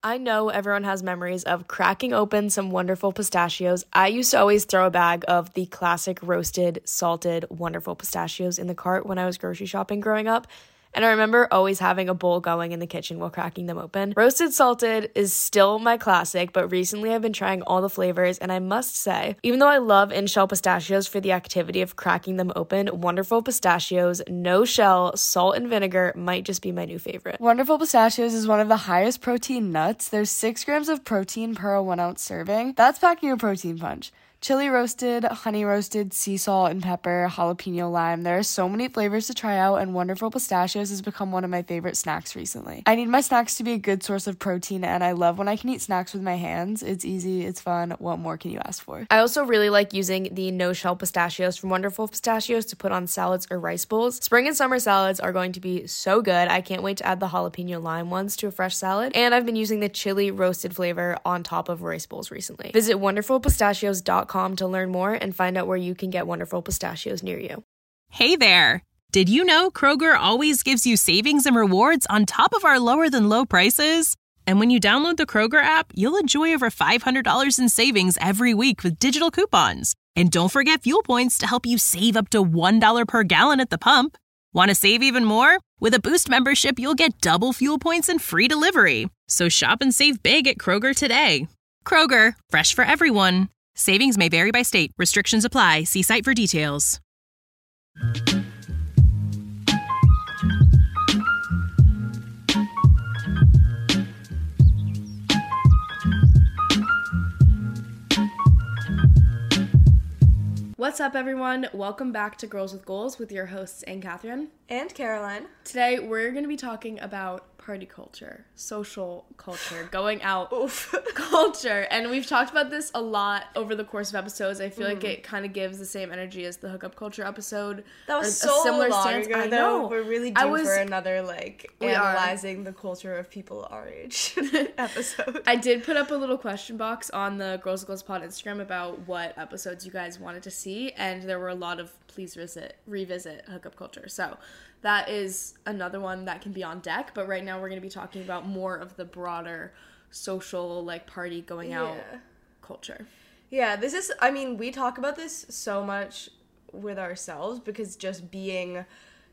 I know everyone has memories of cracking open some wonderful pistachios. I used to always throw a bag of the classic roasted, salted, wonderful pistachios in the cart when I was grocery shopping growing up. And I remember always having a bowl going in the kitchen while cracking them open. Roasted salted is still my classic, but recently I've been trying all the flavors, and I must say, even though I love in-shell pistachios for the activity of cracking them open, Wonderful Pistachios, no shell, salt and vinegar might just be my new favorite. Wonderful Pistachios is one of the highest protein nuts. There's 6 grams of protein per 1 ounce serving. That's packing a protein punch. Chili roasted, honey roasted, sea salt and pepper, jalapeno lime. There are so many flavors to try out, and Wonderful Pistachios has become one of my favorite snacks recently. I need my snacks to be a good source of protein, and I love when I can eat snacks with my hands. It's easy, it's fun. What more can you ask for? I also really like using the no-shell pistachios from Wonderful Pistachios to put on salads or rice bowls. Spring and summer salads are going to be so good. I can't wait to add the jalapeno lime ones to a fresh salad, and I've been using the chili roasted flavor on top of rice bowls recently. Visit wonderfulpistachios.com to learn more and find out where you can get Wonderful Pistachios near you. Hey there! Did you know Kroger always gives you savings and rewards on top of our lower than low prices? And when you download the Kroger app, you'll enjoy over $500 in savings every week with digital coupons. And don't forget fuel points to help you save up to $1 per gallon at the pump. Want to save even more? With a Boost membership, you'll get double fuel points and free delivery. So shop and save big at Kroger today. Kroger, fresh for everyone. Savings may vary by state. Restrictions apply. See site for details. What's up, everyone? Welcome back to Girls with Goals with your hosts, Anne Catherine And Caroline. Today, we're going to be talking about party culture, social culture, going out culture. And we've talked about this a lot over the course of episodes. I feel like it kind of gives the same energy as the hookup culture episode. That was so similar long stance. ago, I though. know. We're really due for another, analyzing the culture of people our age episode. I did put up a little question box on the Girls with Goals Pod Instagram about what episodes you guys wanted to see, and there were a lot of please revisit hookup culture. So that is another one that can be on deck, but right now we're going to be talking about more of the broader social, party going out culture. Yeah, we talk about this so much with ourselves because just being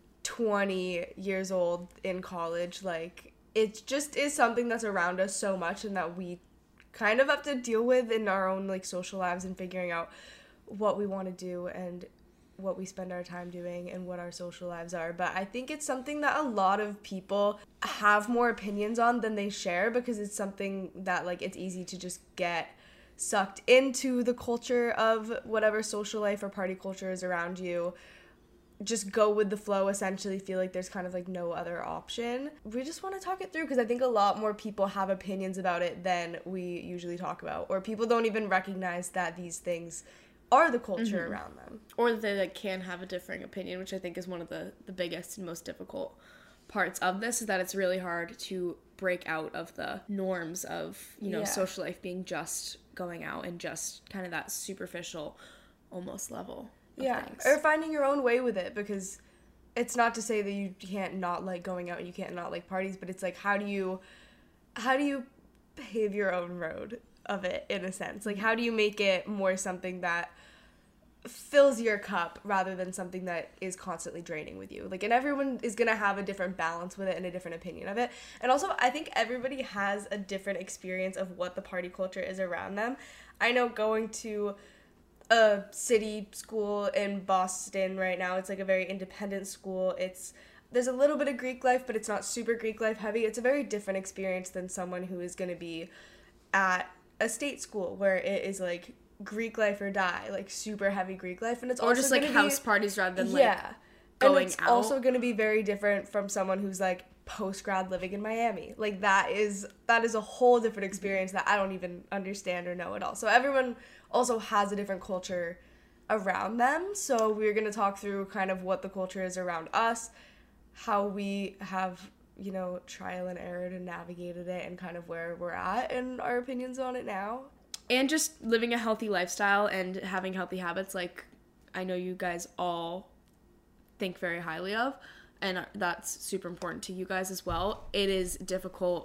20 years old in college, it just is something that's around us so much and that we kind of have to deal with in our own, social lives and figuring out what we want to do and what we spend our time doing and what our social lives are. But I think it's something that a lot of people have more opinions on than they share because it's something that it's easy to just get sucked into the culture of whatever social life or party culture is around you. Just go with the flow, essentially feel like there's kind of no other option. We just want to talk it through because I think a lot more people have opinions about it than we usually talk about, or people don't even recognize that these things are the culture around them. Or that they can have a differing opinion, which I think is one of the biggest and most difficult parts of this, is that it's really hard to break out of the norms of, social life being just going out and just kind of that superficial almost level of things. Or finding your own way with it, because it's not to say that you can't not like going out and you can't not like parties, but it's how do you pave your own road of it, in a sense? How do you make it more something that fills your cup rather than something that is constantly draining with you? And everyone is gonna have a different balance with it and a different opinion of it. And also, I think everybody has a different experience of what the party culture is around them. I know going to a city school in Boston right now, it's a very independent school. There's a little bit of Greek life, but it's not super Greek life heavy. It's a very different experience than someone who is gonna be at a state school where it is Greek life or die, super heavy Greek life, and it's or also just house parties rather than going and it's out. Also going to be very different from someone who's post-grad living in Miami. That is a whole different experience that I don't even understand or know at all. So everyone also has a different culture around them. So we're going to talk through kind of what the culture is around us, how we have trial and error and navigated it, and kind of where we're at and our opinions on it now. And just living a healthy lifestyle and having healthy habits I know you guys all think very highly of, and that's super important to you guys as well. It is difficult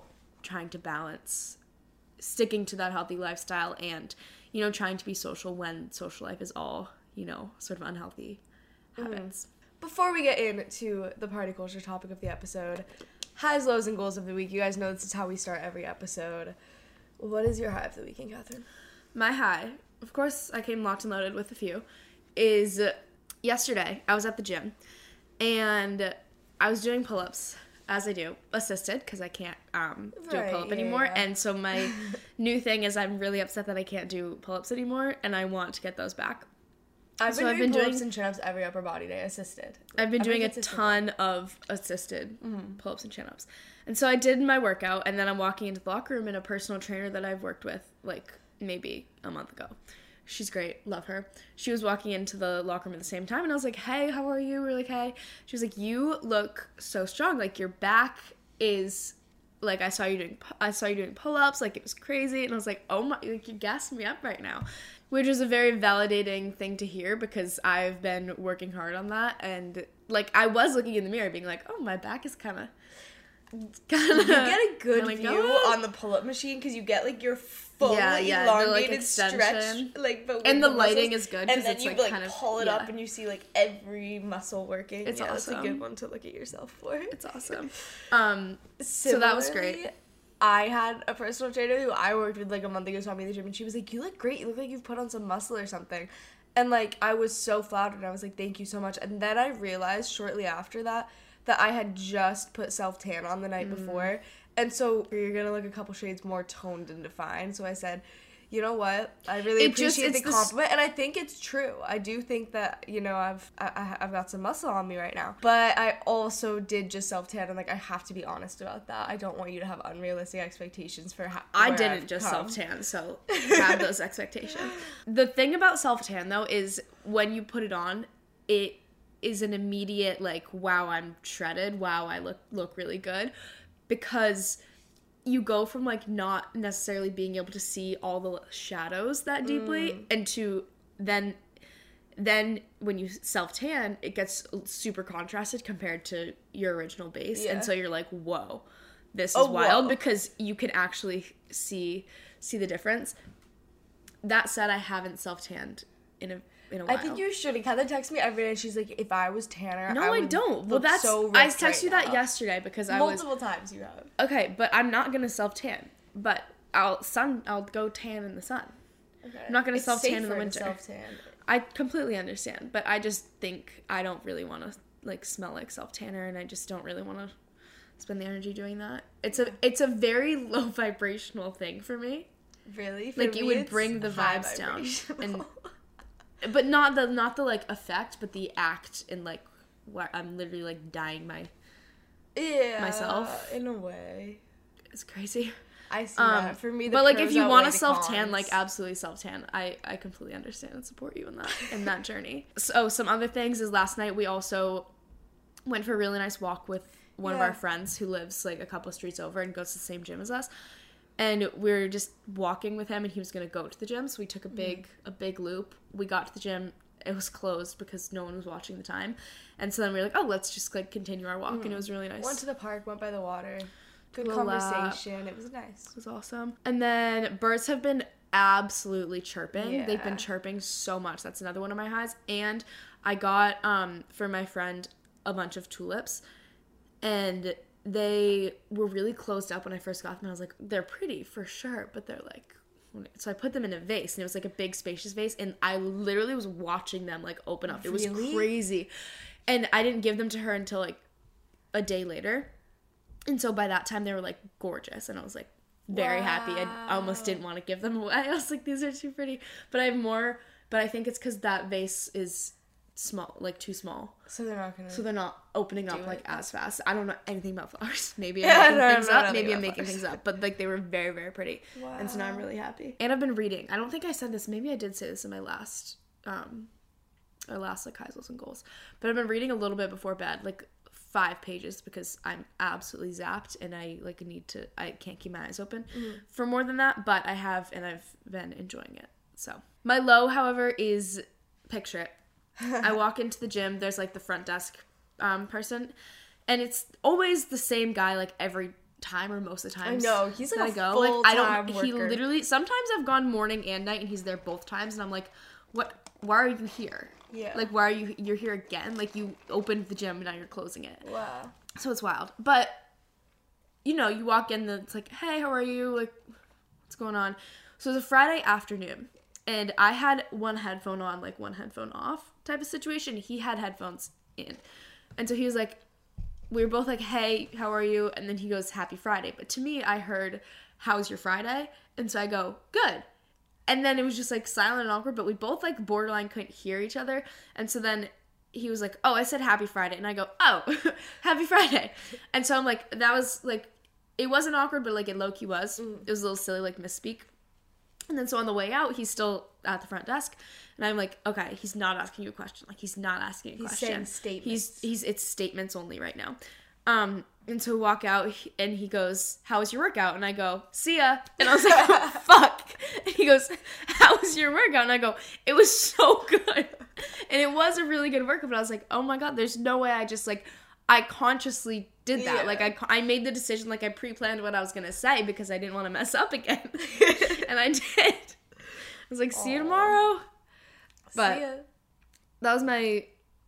trying to balance sticking to that healthy lifestyle and, you know, trying to be social when social life is all, you know, sort of unhealthy habits. Before we get into the party culture topic of the episode, highs, lows, and goals of the week. You guys know this is how we start every episode. What is your high of the weekend, Catherine? My high, of course, I came locked and loaded with a few, is yesterday I was at the gym and I was doing pull-ups, as I do, assisted, because I can't do a pull-up anymore. Yeah. And so my new thing is I'm really upset that I can't do pull-ups anymore, and I want to get those back. I've been doing pull-ups and chin-ups every upper body day, assisted. I've been doing a ton of assisted pull-ups and chin-ups. And so I did my workout, and then I'm walking into the locker room, and a personal trainer that I've worked with, like, maybe a month ago. She's great. Love her. She was walking into the locker room at the same time, and I was like, hey, how are you? We're like, hey. She was like, you look so strong. Like, your back is, like, I saw you doing pull-ups. Like, it was crazy. And I was like, oh my, like, you gassed me up right now. Which was a very validating thing to hear because I've been working hard on that. And, like, I was looking in the mirror being like, oh, my back is kind of you get a good view on the pull-up machine because you get, like, your full elongated stretch, like, but and the lighting is good because it's like kind of pull it up and you see, like, every muscle working. It's awesome. It's a good one to look at yourself for. It's awesome. So that was great. I had a personal trainer who I worked with, like, a month ago, saw me in the gym, and she was like, you look great. You look like you've put on some muscle or something. And, like, I was so flattered. I was like, thank you so much. And then I realized shortly after that I had just put self-tan on the night before. And so you're going to look a couple shades more toned and defined. So I said, you know what? I really appreciate the compliment. And I think it's true. I do think that, you know, I've got some muscle on me right now. But I also did just self-tan. And, like, I have to be honest about that. I don't want you to have unrealistic expectations for how I didn't just self-tan, so have those expectations. The thing about self-tan, though, is when you put it on, it is an immediate, like, wow, I'm shredded. Wow, I look really good. Because you go from, like, not necessarily being able to see all the shadows that deeply and to then when you self-tan, it gets super contrasted compared to your original base. Yeah. And so you're like, whoa, this is wild because you can actually see the difference. That said, I haven't self-tanned in a while. I think you should. Heather texts me every day and she's like, if I was tanner, I don't. Well, that's so I texted you that yesterday because multiple times you have. Okay, but I'm not gonna self-tan. But I'll go tan in the sun. Okay. I'm not gonna self-tan in the winter. Self-tan. I completely understand, but I just think I don't really want to, like, smell like self-tanner, and I just don't really want to spend the energy doing that. It's a very low vibrational thing for me. Really? For like, me, it would bring the vibes down and. But not the like effect, but the act in, like, where I'm literally, like, dyeing myself. In a way. It's crazy. I see that. For me, but, like, if you want to self-tan, like, absolutely self-tan. I completely understand and support you in that journey. So some other things is last night we also went for a really nice walk with one of our friends who lives, like, a couple streets over and goes to the same gym as us. And we were just walking with him, and he was going to go to the gym, so we took a big loop. We got to the gym. It was closed because no one was watching the time. And so then we were like, oh, let's just, like, continue our walk, and it was really nice. Went to the park, went by the water. Good conversation. It was nice. It was awesome. And then birds have been absolutely chirping. Yeah. They've been chirping so much. That's another one of my highs. And I got, for my friend, a bunch of tulips, and they were really closed up when I first got them. I was like, they're pretty for sure, but they're like, so I put them in a vase, and it was like a big spacious vase, and I literally was watching them, like, open up. It was crazy. And I didn't give them to her until, like, a day later. And so by that time they were, like, gorgeous, and I was, like, very happy. I almost didn't want to give them away. I was like, these are too pretty. But I have more, but I think it's because that vase is small, like, too small. So they're not opening up, like, as fast. I don't know anything about flowers. Maybe I'm making things up. Maybe I'm making things up. But, like, they were very, very pretty. Wow. And so now I'm really happy. And I've been reading. I don't think I said this. Maybe I did say this in my last, like, highs, lows, and goals. But I've been reading a little bit before bed, like, 5 pages, because I'm absolutely zapped, and I, like, I can't keep my eyes open for more than that. But I have, and I've been enjoying it. So my low, however, is, picture it. I walk into the gym, there's, like, the front desk person, and it's always the same guy, like, every time or most of the times. I know, he's like that a I go. Like, I don't. full-time He worker. literally. Sometimes I've gone morning and night, and he's there both times, and I'm like, what? Why are you here? Yeah. Like, why are you're here again? Like, you opened the gym and now you're closing it. Wow. So it's wild. But, you know, you walk in and it's like, hey, how are you? Like, what's going on? So it was a Friday afternoon. And I had one headphone on, like one headphone off type of situation. He had headphones in. And so he was like, we were both like, hey, how are you? And then he goes, happy Friday. But to me, I heard, how's your Friday? And so I go, good. And then it was just like silent and awkward, but we both like borderline couldn't hear each other. And so then he was like, oh, I said happy Friday. And I go, oh, happy Friday. And so I'm like, that was like, it wasn't awkward, but like it low-key was. It was a little silly, like misspeak. And then so on the way out, he's still at the front desk. And I'm like, okay, he's not asking you a question. Like, he's not asking you a question. He's saying statements. It's statements only right now. And so we walk out, and he goes, how was your workout? And I go, see ya. And I was like, oh, fuck. And he goes, how was your workout? And I go, it was so good. And it was a really good workout, but I was like, oh my God, there's no way I consciously did that. Yeah. Like, I made the decision, like, I pre-planned what I was going to say because I didn't want to mess up again. And I did. I was like, see you tomorrow. But See ya. that was my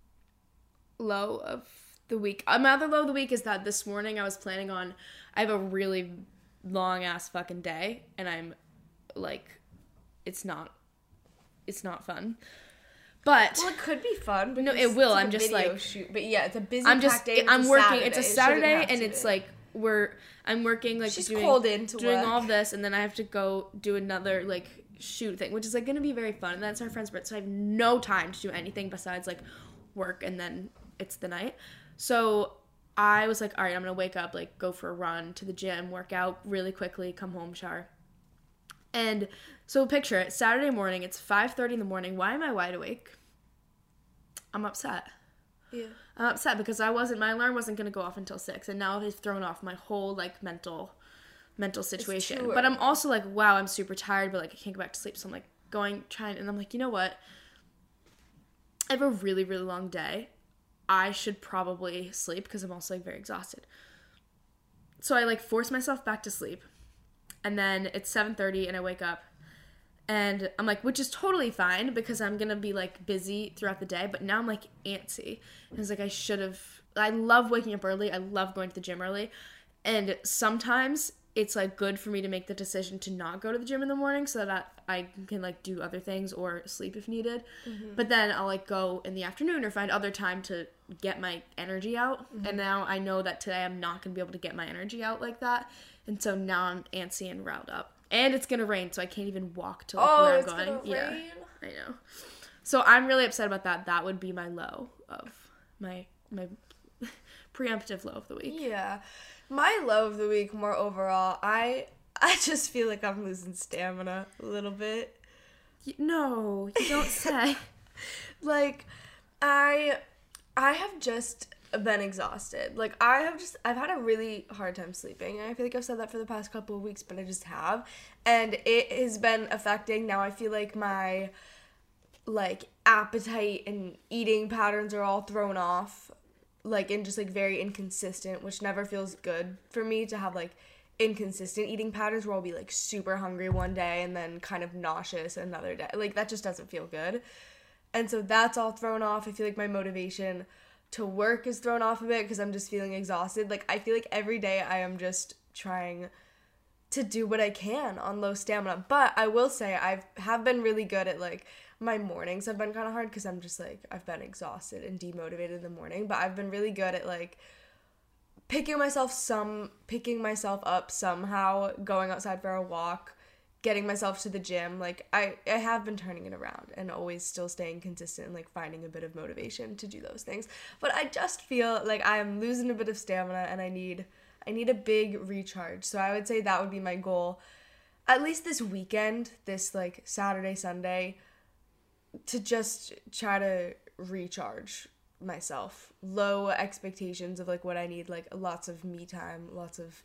low of the week. My other low of the week is that this morning I have a really long ass fucking day, and I'm like, it's not fun. But Well, it could be fun. No, because it will. it's I'm just video like shoot. But yeah, it's a busy I'm just day. I'm working. It's a It shouldn't Saturday, have and to it's be. like I'm working like She's doing called in to doing work. all of this, and then I have to go do another like shoot thing, which is like gonna be very fun. And that's our friend's birthday, so I have no time to do anything besides like work, and then it's the night. So I was like, all right, I'm gonna wake up, like go for a run to the gym, work out really quickly, come home, shower. And so picture it, Saturday morning, it's 5:30 in the morning. Why am I wide awake? I'm upset. Yeah. I'm upset because my alarm wasn't going to go off until 6, and now it's thrown off my whole, like, mental situation. too But I'm also like, wow, I'm super tired, but, like, I can't go back to sleep, so I'm, like, and I'm like, you know what? I have a really, really long day. I should probably sleep because I'm also, like, very exhausted. So I, like, force myself back to sleep, and then it's 7:30, and I wake up, and I'm like, which is totally fine because I'm going to be, like, busy throughout the day. But now I'm, like, antsy. And it's like, I love waking up early. I love going to the gym early. And sometimes it's, like, good for me to make the decision to not go to the gym in the morning so that I can, like, do other things or sleep if needed. Mm-hmm. But then I'll, like, go in the afternoon or find other time to get my energy out. Mm-hmm. And now I know that today I'm not going to be able to get my energy out like that. And so now I'm antsy and riled up. And it's going to rain, so I can't even walk to like, where I'm going. Gonna rain? I know. So I'm really upset about that. That would be my low of my preemptive low of the week. Yeah. My low of the week, more overall, I just feel like I'm losing stamina a little bit. No, you don't say. Like, I have just been exhausted. Like, I've had a really hard time sleeping, and I feel like I've said that for the past couple of weeks, but I just have, and it has been affecting. Now I feel like my, like, appetite and eating patterns are all thrown off, like, and just, like, very inconsistent, which never feels good for me to have, like, inconsistent eating patterns where I'll be, like, super hungry one day and then kind of nauseous another day. Like, that just doesn't feel good. And so that's all thrown off. I feel like my motivation to work is thrown off a bit because I'm just feeling exhausted. Like, I feel like every day I am just trying to do what I can on low stamina. But I will say I have been really good at, like, my mornings have been kind of hard because I'm just, like, I've been exhausted and demotivated in the morning. But I've been really good at, like, picking myself up somehow, going outside for a walk, getting myself to the gym. Like, I have been turning it around and always still staying consistent and, like, finding a bit of motivation to do those things. But I just feel like I am losing a bit of stamina and I need a big recharge. So I would say that would be my goal, at least this weekend, this, like, Saturday, Sunday, to just try to recharge myself. Low expectations of, like, what I need, like, lots of me time, lots of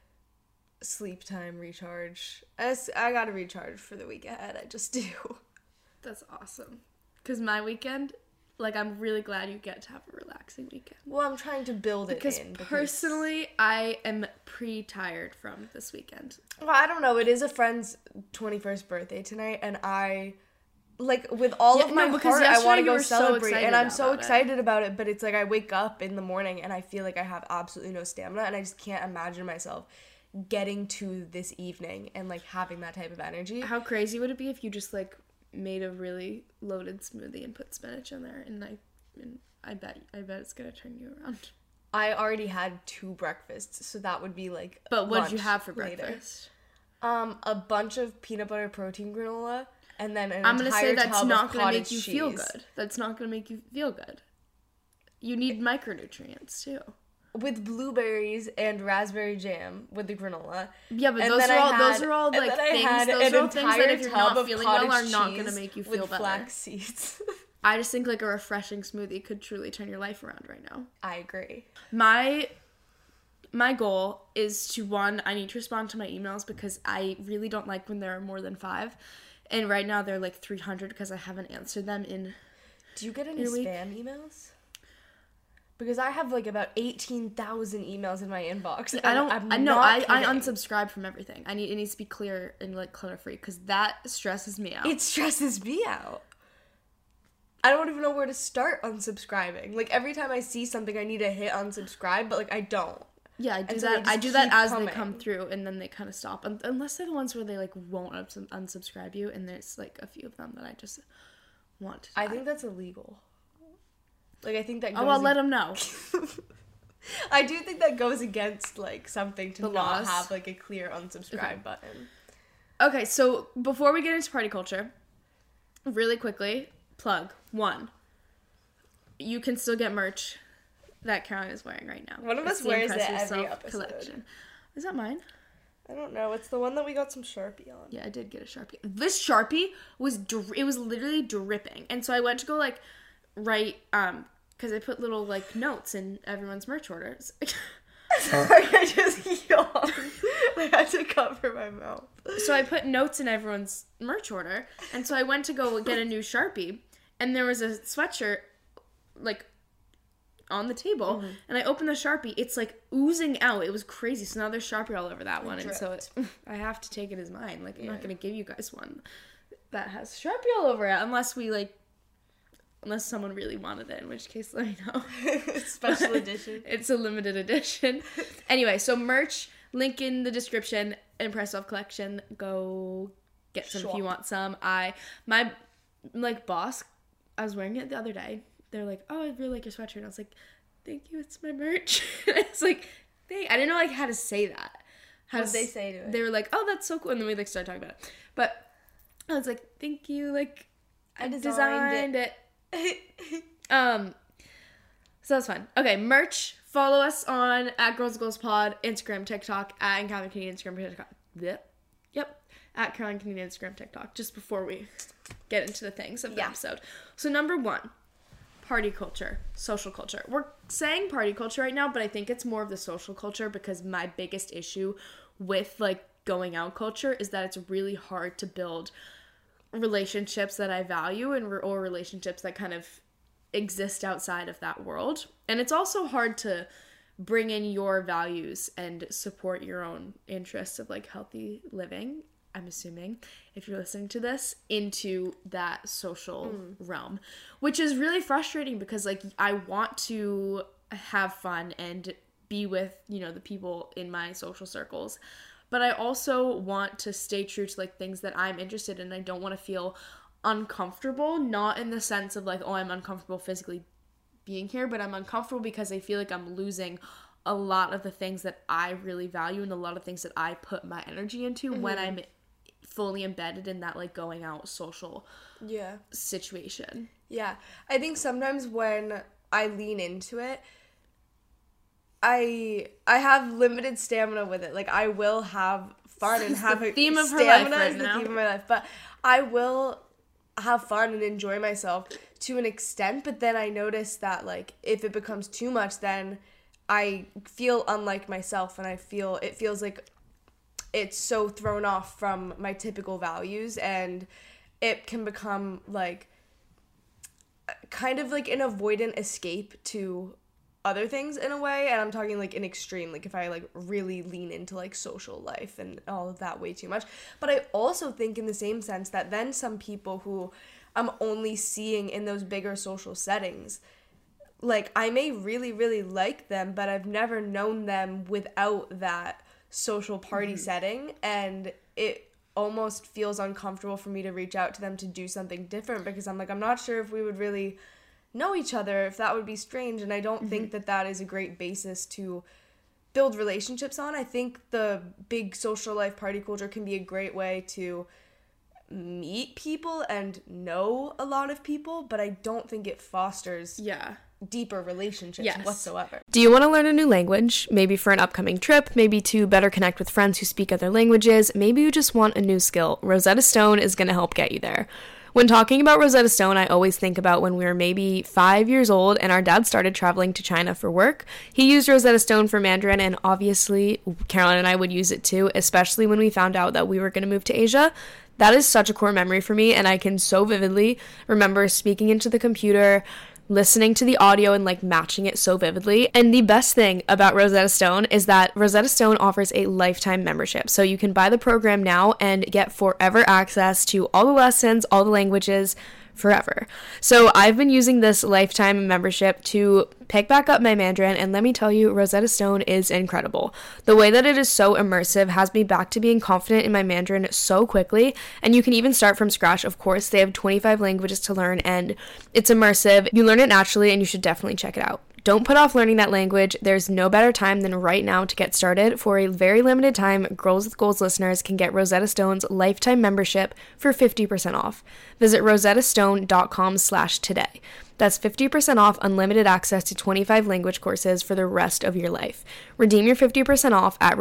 sleep time, recharge. I gotta recharge for the week ahead. I just do. That's awesome. Because my weekend, Like, I'm really glad you get to have a relaxing weekend. Well, I'm trying to build it Because in. personally, I am tired from this weekend. Well, I don't know. It is a friend's 21st birthday tonight, and I, like, with all of my because heart, I yesterday want to you go were so celebrate, excited and I'm so about it. excited about it, but it's like I wake up in the morning, and I feel like I have absolutely no stamina, and I just can't imagine myself getting to this evening and, like, having that type of energy. How crazy would it be if you just, like, made a really loaded smoothie and put spinach in there, and I bet it's gonna turn you around. I already had 2 breakfasts, so that would be, like, But what did you lunch have for later. breakfast? A bunch of peanut butter protein granola, and then I'm gonna say that's tub not of gonna make cottage you feel cheese. good. That's not gonna make you feel good. You need micronutrients too. With blueberries and raspberry jam with the granola. Yeah, but And those then are all I those had- are all and like then I things. had Those an are all things that entire if you're tub not of feeling well are cottage not gonna cheese make you feel with better. flax seeds. I just think like a refreshing smoothie could truly turn your life around right now. I agree. My goal is to, one, I need to respond to my emails because I really don't like when there are more than 5. And right now they're like 300 because I haven't answered them in... Do you get any Your week? spam emails? Because I have like about 18,000 emails in my inbox. I don't... I kidding. unsubscribe from everything. It needs to be clear and like clutter-free because that stresses me out. It stresses me out. I don't even know where to start unsubscribing. Like every time I see something, I need to hit unsubscribe, but like I don't. Yeah, I do And so that. they I just do that keep as coming. they come through, and then they kind of stop. Unless they're the ones where they like won't unsubscribe you, and there's like a few of them that I just want to. I think that's illegal. Like I think that. Oh, I'll let them know. I do think that goes against like something to The not laws. have like a clear unsubscribe Okay. button. Okay, so before we get into party culture, really quickly, plug 1. You can still get merch that Caroline is wearing right now. One of It's us the wears Impress it every Yourself episode. Is that mine? I don't know. It's the one that we got some Sharpie on. Yeah, I did get a Sharpie. This Sharpie was it was literally dripping. And so I went to go like write cuz I put little like notes in everyone's merch orders. Sorry, I just yawned. I had to cover my mouth. So I put notes in everyone's merch order. And so I went to go get a new Sharpie, and there was a sweatshirt like on the table, and I opened the Sharpie. It's like oozing out. It was crazy. So now there's Sharpie all over that one, and so I have to take it as mine. Like I'm not gonna give you guys one that has Sharpie all over it unless someone really wanted it, in which case let me know. Special edition. It's a limited edition. Anyway, so merch, link in the description. Impress Yourself collection. Go get some if you want some. My boss, I was wearing it the other day. They're like, "Oh, I really like your sweatshirt." And I was like, "Thank you, it's my merch." And I was like, I didn't know like how to say that. What did they say to it? They were like, "Oh, that's so cool," and then we like started talking about it. But I was like, "Thank you, like I designed it." So that's fun. Okay, merch. Follow us on @GirlsGoalsPod, Instagram, TikTok, @Caroline Canadian Instagram, TikTok. Yep. @Caroline Canadian Instagram, TikTok. Just before we get into the things of the episode. So number 1, party culture, social culture. We're saying party culture right now, but I think it's more of the social culture because my biggest issue with like going out culture is that it's really hard to build relationships that I value or relationships that kind of exist outside of that world. And it's also hard to bring in your values and support your own interests of like healthy living, I'm assuming, if you're listening to this, into that social realm, which is really frustrating because like I want to have fun and be with, the people in my social circles, but I also want to stay true to like things that I'm interested in. I don't want to feel uncomfortable, not in the sense of like, oh, I'm uncomfortable physically being here, but I'm uncomfortable because I feel like I'm losing a lot of the things that I really value and a lot of things that I put my energy into when I'm fully embedded in that like going out social situation. Yeah. I think sometimes when I lean into it, I have limited stamina with it. Like I will have fun and have the theme of her stamina life right is the now. theme of my life, but I will have fun and enjoy myself to an extent, but then I notice that like if it becomes too much, then I feel unlike myself and it feels like it's so thrown off from my typical values, and it can become like kind of like an avoidant escape to other things in a way, and I'm talking like an extreme, like if I like really lean into like social life and all of that way too much. But I also think in the same sense that then some people who I'm only seeing in those bigger social settings, like I may really, really like them, but I've never known them without that social party setting, and it almost feels uncomfortable for me to reach out to them to do something different, because I'm like, I'm not sure if we would really know each other, if that would be strange. And I don't think that that is a great basis to build relationships on. I think the big social life party culture can be a great way to meet people and know a lot of people, but I don't think it fosters deeper relationships whatsoever. Do you want to learn a new language? Maybe for an upcoming trip, maybe to better connect with friends who speak other languages, maybe you just want a new skill. Rosetta Stone is going to help get you there. When talking about Rosetta Stone, I always think about when we were maybe 5 years old and our dad started traveling to China for work. He used Rosetta Stone for Mandarin, and obviously Caroline and I would use it too, especially when we found out that we were going to move to Asia. That is such a core memory for me, and I can so vividly remember speaking into the computer, listening to the audio and like matching it so vividly. And the best thing about Rosetta Stone is that Rosetta Stone offers a lifetime membership. So you can buy the program now and get forever access to all the lessons, all the languages, forever. So I've been using this lifetime membership to pick back up my Mandarin, and let me tell you, Rosetta Stone is incredible. The way that it is so immersive has me back to being confident in my Mandarin so quickly, and you can even start from scratch. Of course, they have 25 languages to learn, and it's immersive. You learn it naturally, and you should definitely check it out. Don't put off learning that language. There's no better time than right now to get started. For a very limited time, Girls with Goals listeners can get Rosetta Stone's lifetime membership for 50% off. Visit rosettastone.com/today. That's 50% off unlimited access to 25 language courses for the rest of your life. Redeem your 50% off at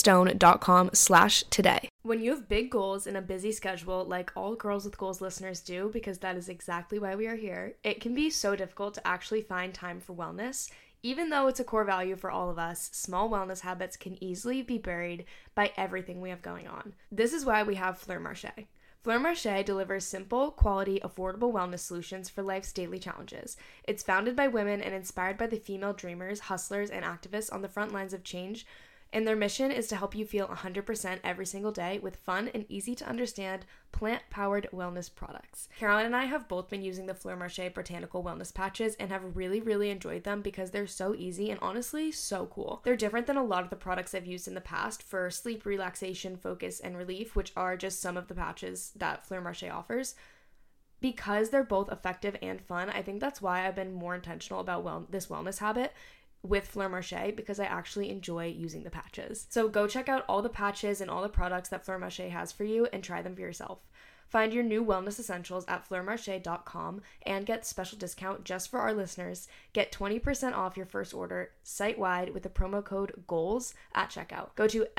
rosettastone.com/today. When you have big goals and a busy schedule, like all Girls with Goals listeners do, because that is exactly why we are here, it can be so difficult to actually find time for wellness. Even though it's a core value for all of us, small wellness habits can easily be buried by everything we have going on. This is why we have Fleur Marché. Fleur Marché delivers simple, quality, affordable wellness solutions for life's daily challenges. It's founded by women and inspired by the female dreamers, hustlers, and activists on the front lines of change, and their mission is to help you feel 100% every single day with fun and easy-to-understand plant-powered wellness products. Caroline and I have both been using the Fleur Marché Botanical Wellness Patches and have really, really enjoyed them because they're so easy and honestly so cool. They're different than a lot of the products I've used in the past for sleep, relaxation, focus, and relief, which are just some of the patches that Fleur Marché offers. Because they're both effective and fun, I think that's why I've been more intentional about this wellness habit with Fleur Marché, because I actually enjoy using the patches. So go check out all the patches and all the products that Fleur Marché has for you and try them for yourself. Find your new wellness essentials at fleurmarche.com and get special discount just for our listeners. Get 20% off your first order site-wide with the promo code GOALS at checkout. Go to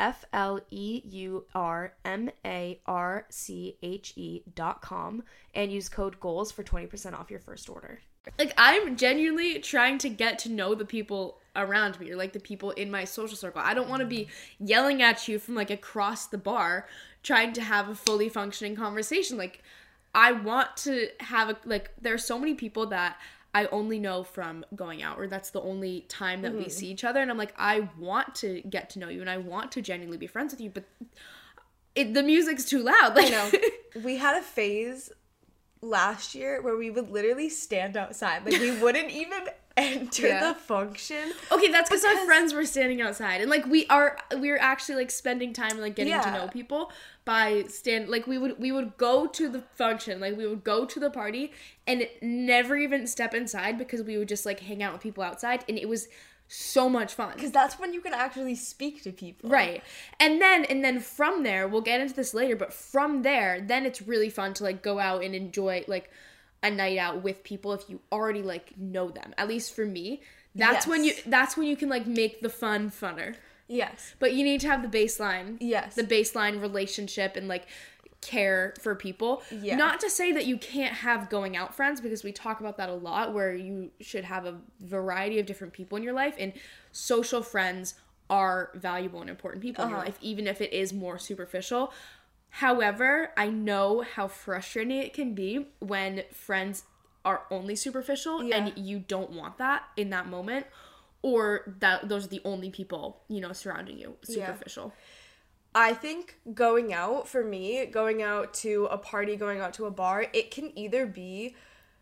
fleurmarche.com and use code GOALS for 20% off your first order. Like, I'm genuinely trying to get to know the people around me, or like the people in my social circle. I don't want to be yelling at you from like across the bar trying to have a fully functioning conversation. Like, I want to have there are so many people that I only know from going out, or that's the only time that we see each other, and I'm like, I want to get to know you and I want to genuinely be friends with you, but the music's too loud. Like, I know. We had a phase last year where we would literally stand outside. Like, we wouldn't even enter the function. Okay, that's because our friends were standing outside, and like we were actually like spending time like getting to know people by we would go to the function, like we would go to the party and never even step inside because we would just like hang out with people outside, and it was so much fun. Because that's when you can actually speak to people. Right. And then from there, we'll get into this later, but from there, then it's really fun to like go out and enjoy like a night out with people if you already like know them. At least for me, that's when you can like make the fun funner. Yes. But you need to have the baseline. Yes. The baseline relationship and like care for people. Yeah. Not to say that you can't have going out friends, because we talk about that a lot, where you should have a variety of different people in your life, and social friends are valuable and important people in your life, even if it is more superficial. However, I know how frustrating it can be when friends are only superficial Yeah. and you don't want that in that moment, or that those are the only people, you know, surrounding you, superficial. I think going out, for me, going out to a party, going out to a bar, it can either be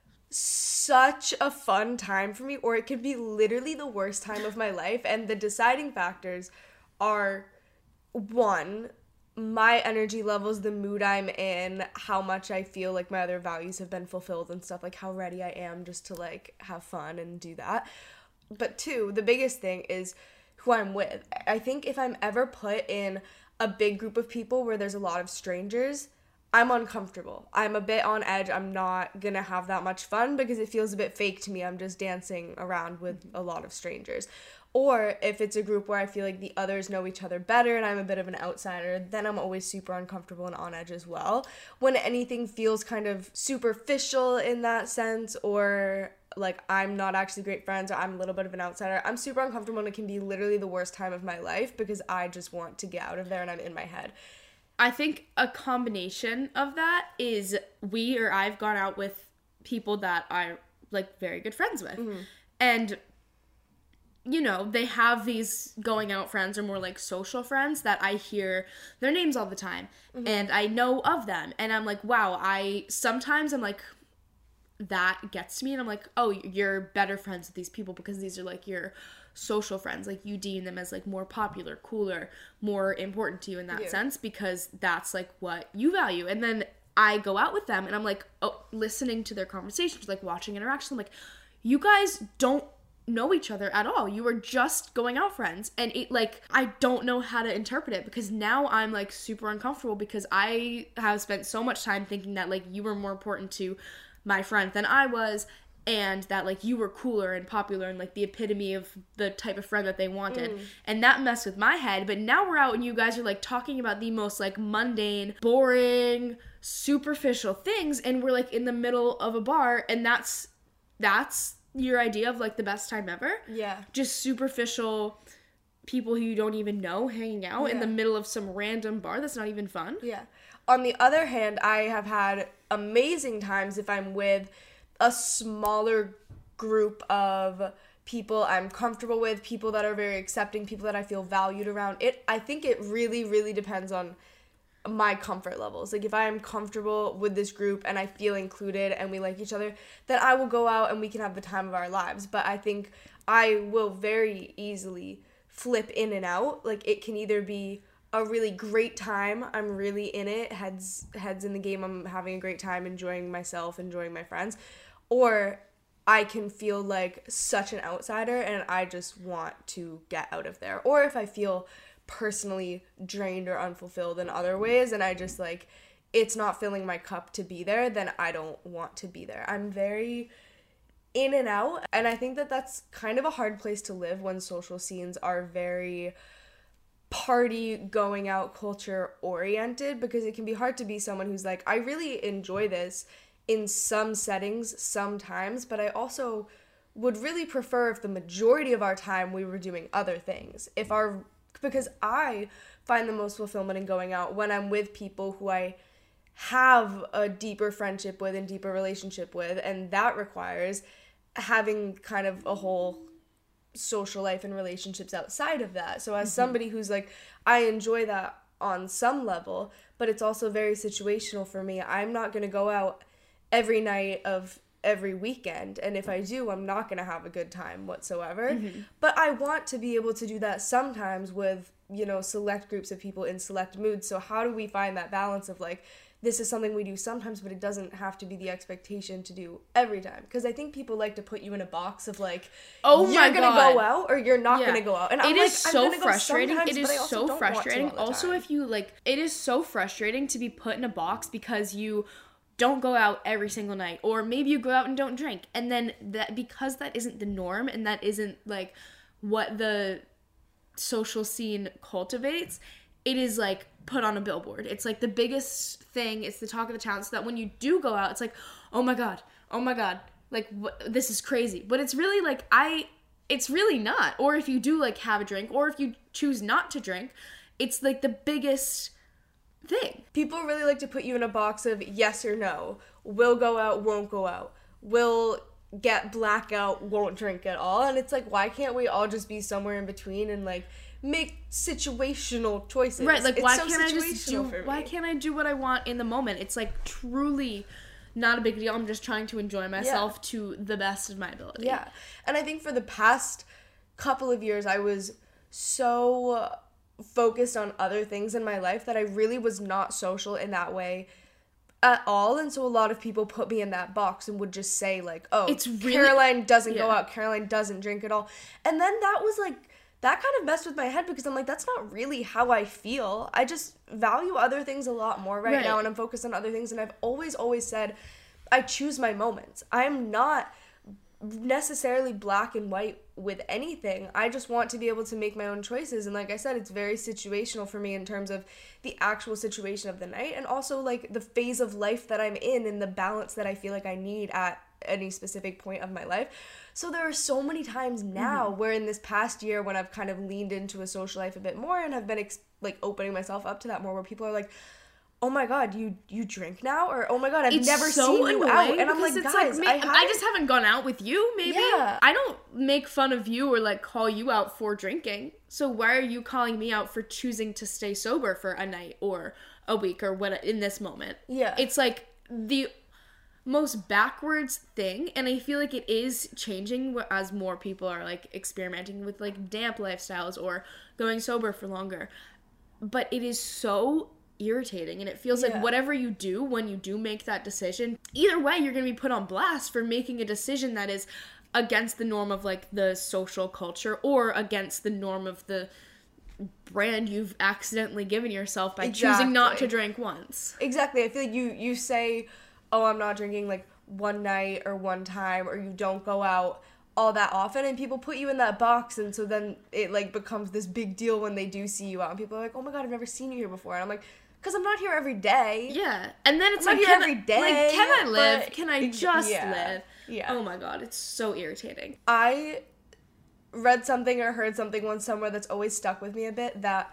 such a fun time for me, or it can be literally the worst time of my life. And the deciding factors are, one, my energy levels, the mood I'm in, how much I feel like my other values have been fulfilled and stuff, like how ready I am just to like have fun and do that. But two, the biggest thing is who I'm with. I think if I'm ever put in a big group of people where there's a lot of strangers, I'm uncomfortable. I'm a bit on edge. I'm not gonna have that much fun because it feels a bit fake to me. I'm just dancing around with a lot of strangers. Or if it's a group where I feel like the others know each other better and I'm a bit of an outsider, then I'm always super uncomfortable and on edge as well. When anything feels kind of superficial in that sense, or like I'm not actually great friends, or I'm a little bit of an outsider, I'm super uncomfortable, and it can be literally the worst time of my life because I just want to get out of there and I'm in my head. I think a combination of that is I've gone out with people that I'm like very good friends with. Mm-hmm. And you know, they have these going out friends or more like social friends that I hear their names all the time. Mm-hmm. And I know of them. And I'm like, wow, sometimes I'm like, that gets to me. And I'm like, oh, you're better friends with these people because these are like your social friends. Like you deem them as like more popular, cooler, more important to you in that sense because that's like what you value. And then I go out with them and I'm like, oh, listening to their conversations, like watching interactions. I'm like, you guys don't know each other at all. You were just going out friends. And it like, I don't know how to interpret it because now I'm like super uncomfortable because I have spent so much time thinking that like you were more important to my friend than I was, and that like you were cooler and popular and like the epitome of the type of friend that they wanted. And that messed with my head. But now we're out and you guys are like talking about the most like mundane, boring, superficial things, and we're like in the middle of a bar, and that's your idea of like the best time ever. Yeah. Just superficial people who you don't even know hanging out in the middle of some random bar that's not even fun. Yeah. On the other hand, I have had amazing times if I'm with a smaller group of people I'm comfortable with, people that are very accepting, people that I feel valued around. I think it really, really depends on my comfort levels. Like if I am comfortable with this group and I feel included and we like each other, then I will go out and we can have the time of our lives. But I think I will very easily flip in and out. Like it can either be a really great time, I'm really in it, heads in the game, I'm having a great time, enjoying myself, enjoying my friends, or I can feel like such an outsider and I just want to get out of there. Or if I feel personally drained or unfulfilled in other ways and I just like, it's not filling my cup to be there, then I don't want to be there. I'm very in and out, and I think that that's kind of a hard place to live when social scenes are very party going out culture oriented, because it can be hard to be someone who's like, I really enjoy this in some settings sometimes, but I also would really prefer if the majority of our time we were doing other things. Because I find the most fulfillment in going out when I'm with people who I have a deeper friendship with and deeper relationship with, and that requires having kind of a whole social life and relationships outside of that. So as somebody who's like, I enjoy that on some level, but it's also very situational for me. I'm not going to go out every night of every weekend, and if I do, I'm not going to have a good time whatsoever. But I want to be able to do that sometimes with, you know, select groups of people in select moods. So how do we find that balance of like, this is something we do sometimes, but it doesn't have to be the expectation to do every time? Because I think people like to put you in a box of like, you're going to go out or you're not going to go out. And it is so frustrating. It is so frustrating. Also, if you like, it is so frustrating to be put in a box because you don't go out every single night, or maybe you go out and don't drink. And then that, because that isn't the norm and that isn't like what the social scene cultivates, it is like put on a billboard. It's like the biggest thing. It's the talk of the town. So that when you do go out, it's like, oh my God, like this is crazy. But it's really like, it's really not. Or if you do like have a drink, or if you choose not to drink, it's like the biggest thing. People really like to put you in a box of yes or no. Will go out, won't go out. will get blackout, won't drink at all. And it's like, why can't we all just be somewhere in between and like make situational choices? Right, like why so can't I just do for me. why can't I do what I want in the moment? It's like truly not a big deal. I'm just trying to enjoy myself to the best of my ability. Yeah. And I think for the past couple of years I was so focused on other things in my life that I really was not social in that way at all. And so a lot of people put me in that box and would just say like, oh, it's really, Caroline doesn't go out, Caroline doesn't drink at all. And then that was like, that kind of messed with my head because I'm like, that's not really how I feel. I just value other things a lot more right now, and I'm focused on other things. And I've always said I choose my moments. I'm not necessarily black and white with anything. I just want to be able to make my own choices. And like I said, it's very situational for me in terms of the actual situation of the night and also like the phase of life that I'm in and the balance that I feel like I need at any specific point of my life. So there are so many times now where in this past year when I've kind of leaned into a social life a bit more and have been like opening myself up to that more, where people are like, oh my god, you drink now? Or oh my god, I've never seen you out. And I'm like, guys, I just haven't gone out with you, maybe. Yeah. I don't make fun of you or like call you out for drinking. So why are you calling me out for choosing to stay sober for a night or a week or what in this moment? Yeah. It's like the most backwards thing, and I feel like it is changing as more people are like experimenting with like damp lifestyles or going sober for longer. But it is so irritating, and it feels like whatever you do when you do make that decision, either way you're gonna be put on blast for making a decision that is against the norm of like the social culture or against the norm of the brand you've accidentally given yourself by choosing not to drink once. Exactly. I feel like you say, oh, I'm not drinking like one night or one time, or you don't go out all that often, and people put you in that box, and so then it like becomes this big deal when they do see you out, and people are like, oh my god, I've never seen you here before. And I'm like, because I'm not here every day. Yeah. And then it's I'm like, not here every day. Like, can I live? Can I just live? Yeah. Oh my god, it's so irritating. I read something or heard something once somewhere that's always stuck with me a bit, that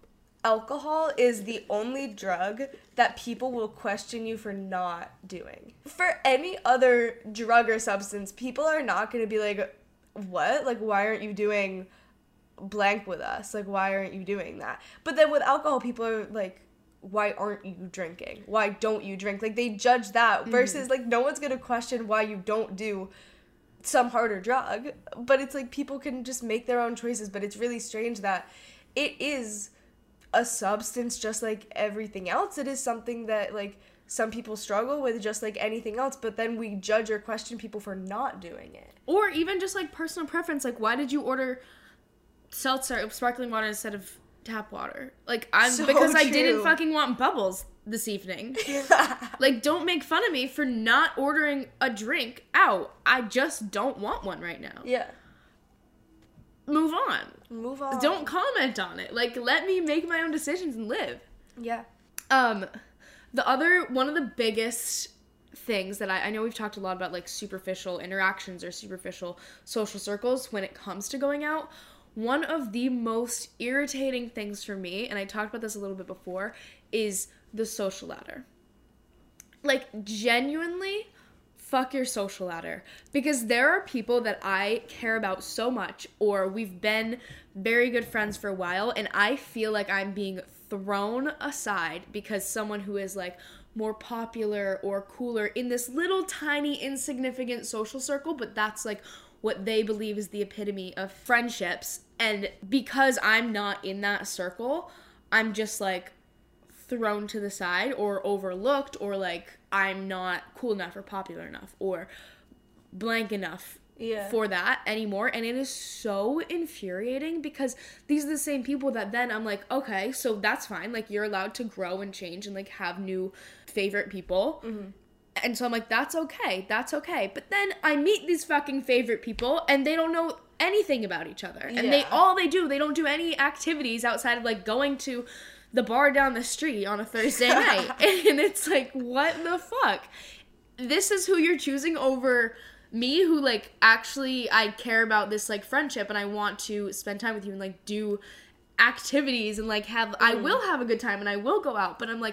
alcohol is the only drug that people will question you for not doing. For any other drug or substance, people are not going to be like, what? Like, why aren't you doing blank with us? Like, why aren't you doing that? But then with alcohol, people are like, why aren't you drinking? Why don't you drink? Like, they judge that versus, like, no one's going to question why you don't do some harder drug. But it's like people can just make their own choices. But it's really strange that it is a substance just like everything else. It is something that like some people struggle with just like anything else, but then we judge or question people for not doing it. Or even just like personal preference, like why did you order seltzer, sparkling water instead of tap water? Like because I didn't fucking want bubbles this evening. Like, don't make fun of me for not ordering a drink out. I just don't want one right now. Yeah. Move on. Don't comment on it. Like, let me make my own decisions and live. Yeah. One of the biggest things that I know we've talked a lot about, like, superficial interactions or superficial social circles when it comes to going out. One of the most irritating things for me, and I talked about this a little bit before, is the social ladder. Like, genuinely, fuck your social ladder, because there are people that I care about so much, or we've been very good friends for a while, and I feel like I'm being thrown aside because someone who is like more popular or cooler in this little tiny insignificant social circle, but that's like what they believe is the epitome of friendships, and because I'm not in that circle, I'm just like thrown to the side or overlooked, or like I'm not cool enough or popular enough or blank enough for that anymore. And it is so infuriating because these are the same people that then I'm like, okay, so that's fine. Like, you're allowed to grow and change and like have new favorite people. Mm-hmm. And so I'm like, that's okay. That's okay. But then I meet these fucking favorite people and they don't know anything about each other. And they don't do any activities outside of like going to the bar down the street on a Thursday night. And it's like, what the fuck? This is who you're choosing over me, who like actually I care about this like friendship and I want to spend time with you and like do activities and like have I will have a good time and I will go out. But I'm like,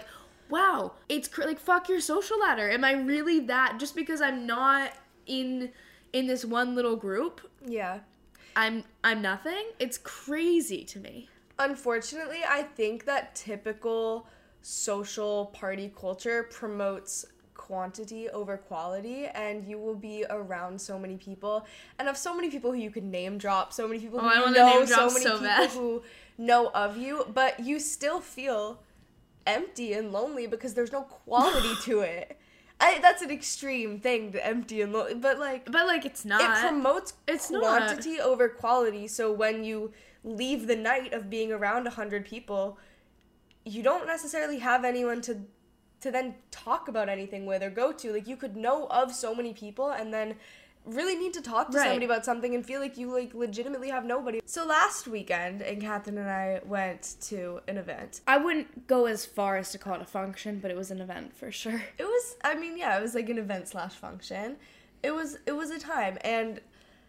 wow, it's like, fuck your social ladder. Am I really that, just because I'm not in this one little group, Yeah. I'm nothing? It's crazy to me. Unfortunately, I think that typical social party culture promotes quantity over quality, and you will be around so many people, and of so many people who you could name drop, so many people who I you wanna know, name so drop many so people bad. who know of you, but you still feel empty and lonely because there's no quality to it. That's an extreme thing, to empty and lonely, but like it's not. it promotes It's not. quantity over quality. So when you leave the night of being around 100 people, you don't necessarily have anyone to then talk about anything with or go to. Like, you could know of so many people and then really need to talk to Right. somebody about something and feel like you like legitimately have nobody. So last weekend, and Catherine and I went to an event. I wouldn't go as far as to call it a function, but it was an event for sure. It was, I mean, yeah, it was like an event / function. It was a time, and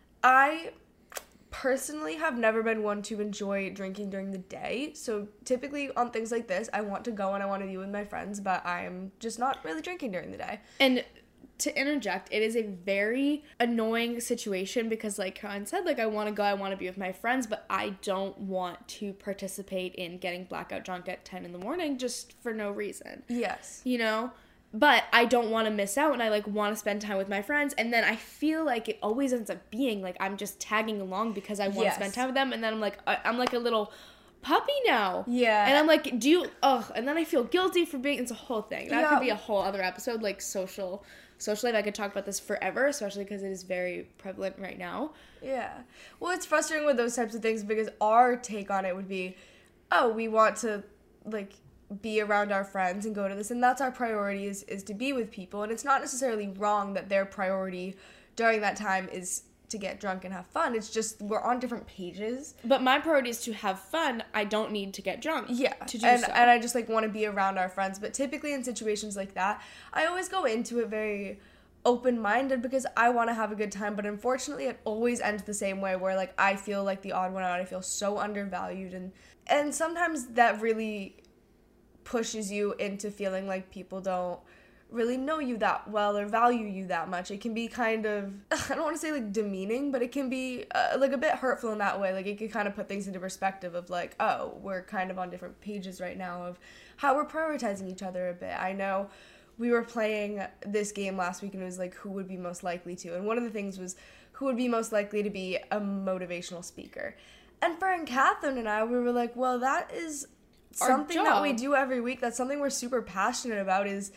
I personally have never been one to enjoy drinking during the day. So typically on things like this, I want to go and I want to be with my friends, but I'm just not really drinking during the day. And to interject, it is a very annoying situation because, like Caroline said, like, I want to go, I want to be with my friends, but I don't want to participate in getting blackout drunk at 10 in the morning just for no reason. Yes. You know? But I don't want to miss out, and I, like, want to spend time with my friends, and then I feel like it always ends up being, like, I'm just tagging along because I want Yes. to spend time with them, and then I'm like a little puppy now. Yeah. And I'm like, and then I feel guilty for being, it's a whole thing. That Yeah. could be a whole other episode, like, social life. I could talk about this forever, especially because it is very prevalent right now. Yeah. Well, it's frustrating with those types of things because our take on it would be, oh, we want to, like, be around our friends and go to this, and that's our priority is to be with people. And it's not necessarily wrong that their priority during that time is to get drunk and have fun. It's just we're on different pages. But my priority is to have fun. I don't need to get drunk. Yeah, To do and so. I just like want to be around our friends. But typically in situations like that, I always go into it very open-minded because I want to have a good time. But unfortunately, it always ends the same way, where like I feel like the odd one out. I feel so undervalued, and sometimes that really pushes you into feeling like people don't really know you that well or value you that much. It can be kind of, I don't want to say like demeaning, but it can be like a bit hurtful in that way. Like it can kind of put things into perspective of like, oh, we're kind of on different pages right now of how we're prioritizing each other a bit. I know we were playing this game last week and it was like who would be most likely to, and one of the things was who would be most likely to be a motivational speaker. And for Catherine and I, we were like, well, that is something that we job. do every week. That's something we're super passionate about is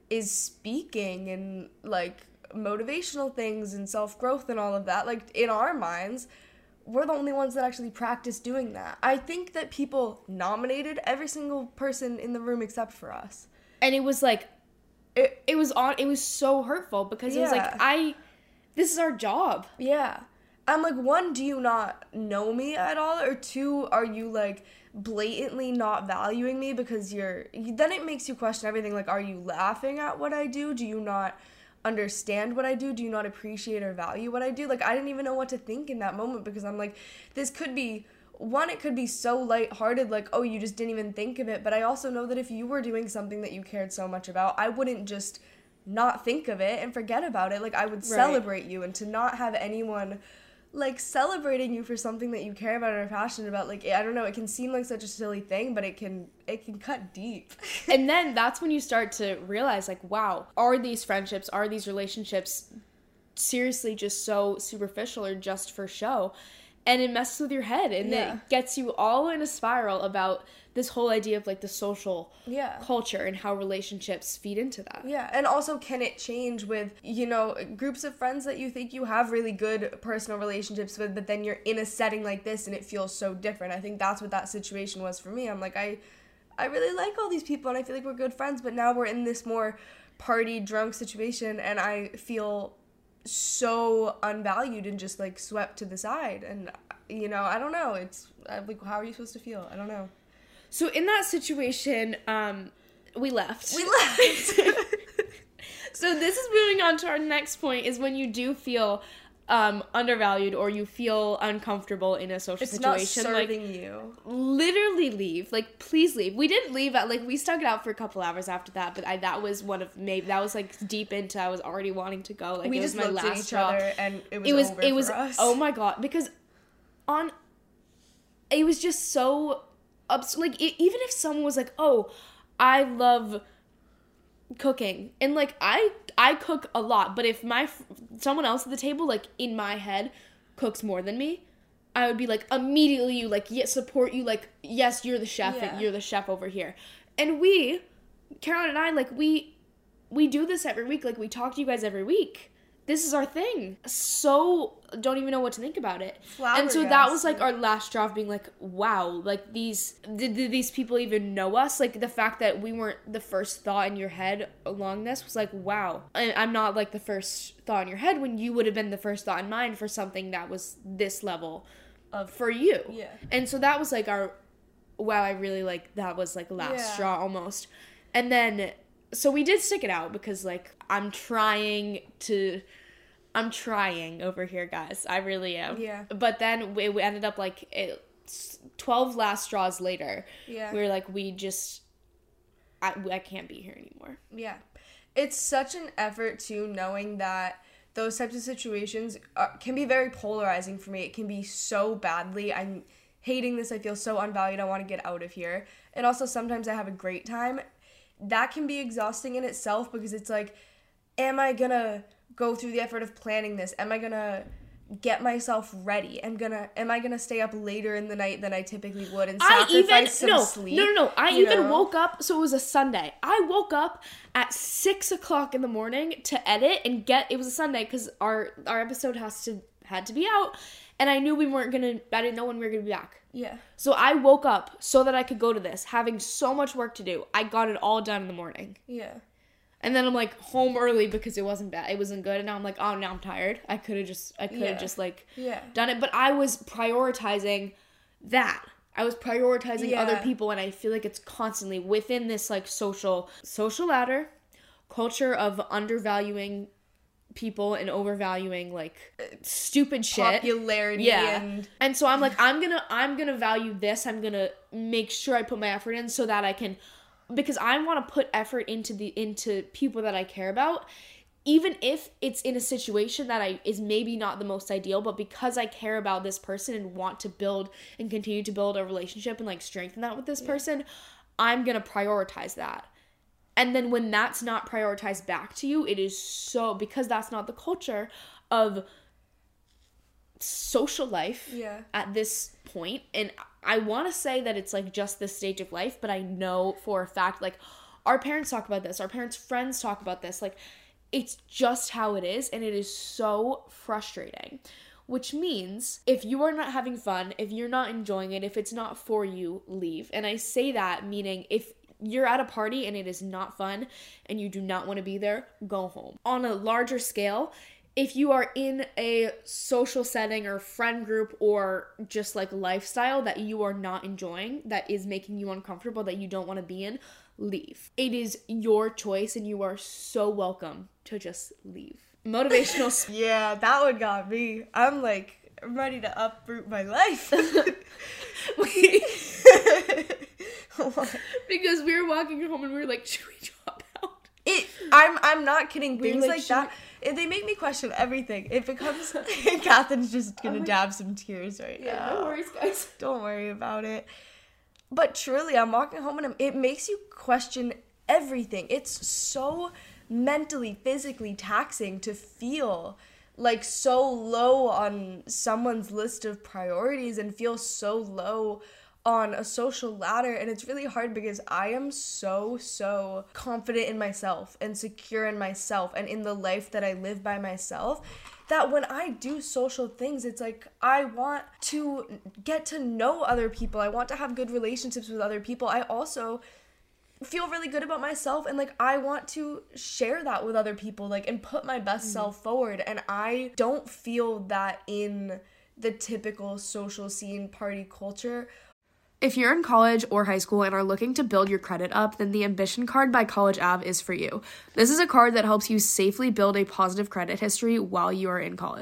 speaking and like motivational things and self-growth and all of that. Like in our minds, we're the only ones that actually practice doing that. I think that people nominated every single person in the room except for us. And it was like, it was so hurtful because it was like, this is our job. Yeah. I'm like, one, do you not know me at all? Or two, are you like blatantly not valuing me because then it makes you question everything. Like, are you laughing at what I do? Do you not understand what I do? Do you not appreciate or value what I do? Like, I didn't even know what to think in that moment because I'm like, this could be, one, it could be so lighthearted, like, oh, you just didn't even think of it. But I also know that if you were doing something that you cared so much about, I wouldn't just not think of it and forget about it. Like, I would celebrate you, and to not have anyone like celebrating you for something that you care about and are passionate about, like, I don't know, it can seem like such a silly thing, but it can cut deep. And then that's when you start to realize, like, wow, are these friendships, are these relationships seriously just so superficial or just for show? And it messes with your head, and Yeah. it gets you all in a spiral about this whole idea of like the social culture and how relationships feed into that. Yeah, and also can it change with, you know, groups of friends that you think you have really good personal relationships with, but then you're in a setting like this and it feels so different. I think that's what that situation was for me. I'm like, I really like all these people and I feel like we're good friends, but now we're in this more party drunk situation and I feel so unvalued and just like swept to the side. And, you know, I don't know. It's like, how are you supposed to feel? I don't know. So in that situation, we left. We left. So this is moving on to our next point, is when you do feel undervalued or you feel uncomfortable in a social situation, it's not serving you. Literally leave. Like, please leave. We didn't leave at, like, we stuck it out for a couple hours after that, but that was that was, like, deep into, I was already wanting to go. Like, we it was just my looked last at each straw. other, and it was for us. Oh my God, because it was just so, like, even if someone was like, oh, I love cooking, and, like, I cook a lot, but if someone else at the table, like, in my head, cooks more than me, I would be, like, immediately, like, support you, like, yes, you're the chef, and you're the chef over here. And Caroline and I, like, we do this every week, like, we talk to you guys every week. This is our thing. So, don't even know what to think about it. And so that was, like, our last straw of being like, wow, like, did these people even know us? Like, the fact that we weren't the first thought in your head along this was like, wow. And I'm not, like, the first thought in your head when you would have been the first thought in mine for something that was this level for you. Yeah. And so that was, like, wow, I really, like, that was, like, last straw almost. And then, so we did stick it out because, like, I'm trying over here, guys. I really am. Yeah. But then we ended up, like, 12 last straws later. Yeah. We were like, I can't be here anymore. Yeah. It's such an effort, too, knowing that those types of situations can be very polarizing for me. It can be so badly, I'm hating this, I feel so unvalued, I want to get out of here. And also, sometimes I have a great time. That can be exhausting in itself because it's like, am I gonna go through the effort of planning this? Am I gonna get myself ready? Am I gonna stay up later in the night than I typically would and sacrifice some sleep? No. I woke up, so it was a Sunday. I woke up at 6 o'clock in the morning to edit and it was a Sunday because our episode had to be out, and I knew I didn't know when we were gonna be back. Yeah. So I woke up so that I could go to this, having so much work to do. I got it all done in the morning. Yeah. And then I'm, like, home early because it wasn't bad. It wasn't good. And now I'm like, oh, now I'm tired. I could have just done it. But I was prioritizing that. I was prioritizing other people. And I feel like it's constantly within this, like, social ladder culture of undervaluing people and overvaluing, like, stupid shit. Popularity. And so I'm like, I'm gonna value this. I'm gonna make sure I put my effort in so that I can, because I want to put effort into people that I care about, even if it's in a situation that is maybe not the most ideal, but because I care about this person and want to build and continue to build a relationship and, like, strengthen that with this person, I'm gonna prioritize that. And then when that's not prioritized back to you, it is so, because that's not the culture of social life at this point. And I want to say that it's, like, just this stage of life, but I know for a fact, like, our parents talk about this, our parents' friends talk about this, like, it's just how it is, and it is so frustrating. Which means, if you are not having fun, if you're not enjoying it, if it's not for you, leave. And I say that meaning if you're at a party and it is not fun and you do not want to be there, go home. On a larger scale, if you are in a social setting or friend group or just, like, lifestyle that you are not enjoying, that is making you uncomfortable, that you don't want to be in, leave. It is your choice and you are so welcome to just leave. Motivational. Yeah, that one got me. I'm ready to uproot my life. Because we were walking home and we were like, should we drop out? I'm not kidding. Things like that, they make me question everything. It becomes, Catherine's just gonna dab some tears right now. Yeah, no worries, guys. Don't worry about it. But truly, I'm walking home and it makes you question everything. It's so mentally, physically taxing to feel like so low on someone's list of priorities and feel so low on a social ladder. And it's really hard because I am so confident in myself and secure in myself and in the life that I live by myself, that when I do social things, it's like I want to get to know other people. I want to have good relationships with other people. I also feel really good about myself, and, like, I want to share that with other people, like, and put my best self forward. And I don't feel that in the typical social scene party culture. If you're in college or high school and are looking to build your credit up, then the Ambition Card by College Ave is for you. This is a card that helps you safely build a positive credit history while you are in college.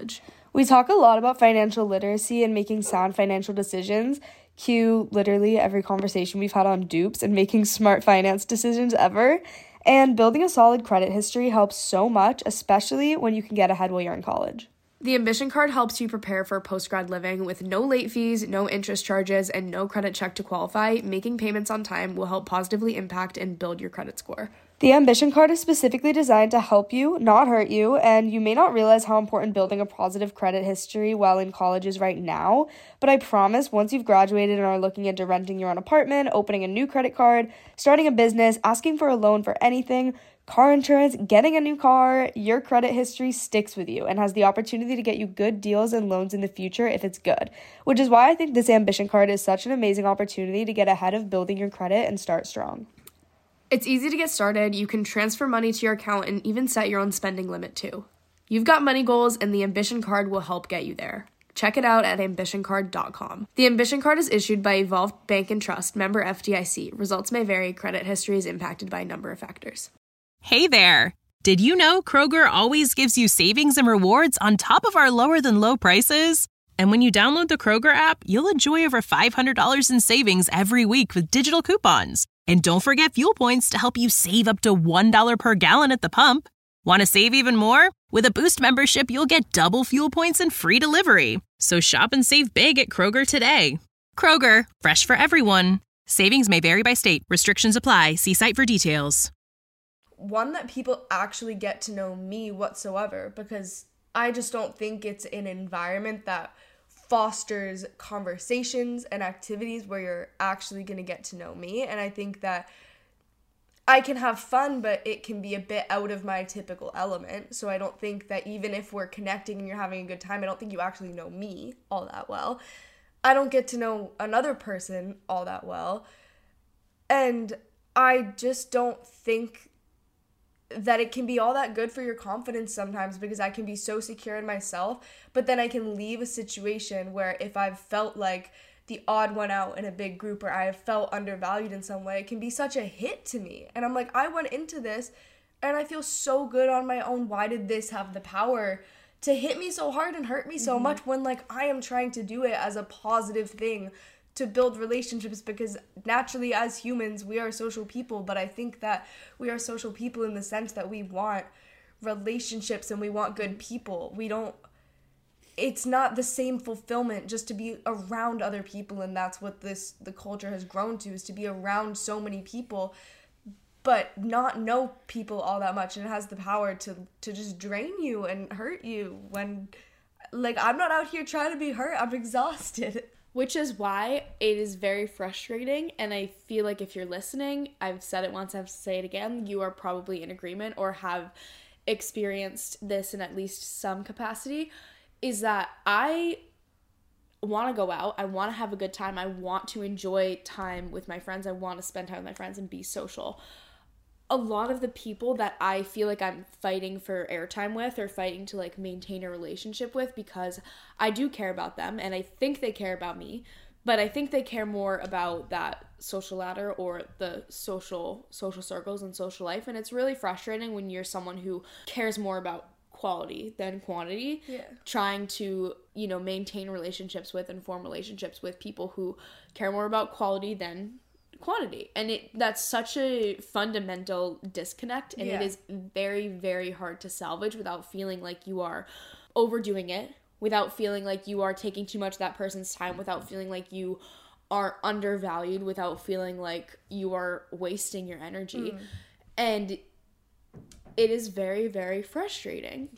We talk a lot about financial literacy and making sound financial decisions. Cue literally every conversation we've had on dupes and making smart finance decisions ever. And building a solid credit history helps so much, especially when you can get ahead while you're in college. The Ambition Card helps you prepare for post-grad living with no late fees, no interest charges, and no credit check to qualify. Making payments on time will help positively impact and build your credit score. The Ambition Card is specifically designed to help you, not hurt you, and you may not realize how important building a positive credit history while in college is right now, but I promise once you've graduated and are looking into renting your own apartment, opening a new credit card, starting a business, asking for a loan for anything, car insurance, getting a new car, your credit history sticks with you and has the opportunity to get you good deals and loans in the future if it's good, which is why I think this Ambition Card is such an amazing opportunity to get ahead of building your credit and start strong. It's easy to get started. You can transfer money to your account and even set your own spending limit too. You've got money goals and the Ambition Card will help get you there. Check it out at ambitioncard.com. The Ambition Card is issued by Evolved Bank and Trust, member FDIC. Results may vary. Credit history is impacted by a number of factors. Hey there! Did you know Kroger always gives you savings and rewards on top of our lower than low prices? And when you download the Kroger app, you'll enjoy over $500 in savings every week with digital coupons. And don't forget fuel points to help you save up to $1 per gallon at the pump. Want to save even more? With a Boost membership, you'll get double fuel points and free delivery. So shop and save big at Kroger today. Kroger, fresh for everyone. Savings may vary by state. Restrictions apply. See site for details. One, that people actually get to know me whatsoever, because I just don't think it's an environment that fosters conversations and activities where you're actually going to get to know me. And I think that I can have fun, but it can be a bit out of my typical element. So I don't think that even if we're connecting and you're having a good time, I don't think you actually know me all that well. I don't get to know another person all that well. And I just don't think that it can be all that good for your confidence sometimes, because I can be so secure in myself, but then I can leave a situation where if I've felt like the odd one out in a big group or I have felt undervalued in some way, it can be such a hit to me. And I'm like, I went into this and I feel so good on my own. Why did this have the power to hit me so hard and hurt me so much when like I am trying to do it as a positive thing to build relationships? Because naturally as humans we are social people, but I think that we are social people in the sense that we want relationships and we want good people. It's not the same fulfillment just to be around other people, and that's what the culture has grown to, is to be around so many people but not know people all that much, and it has the power to just drain you and hurt you when, like, I'm not out here trying to be hurt. I'm exhausted. Which is why it is very frustrating, and I feel like if you're listening, I've said it once, I have to say it again, you are probably in agreement or have experienced this in at least some capacity, is that I want to go out, I want to have a good time, I want to enjoy time with my friends, I want to spend time with my friends and be social. A lot of the people that I feel like I'm fighting for airtime with or fighting to like maintain a relationship with, because I do care about them and I think they care about me, but I think they care more about that social ladder or the social circles and social life. And it's really frustrating when you're someone who cares more about quality than quantity, trying to, you know, maintain relationships with and form relationships with people who care more about quality than quantity. And that's such a fundamental disconnect, and it is very, very hard to salvage without feeling like you are overdoing it, without feeling like you are taking too much of that person's time, without feeling like you are undervalued, without feeling like you are wasting your energy. And it is very, very frustrating.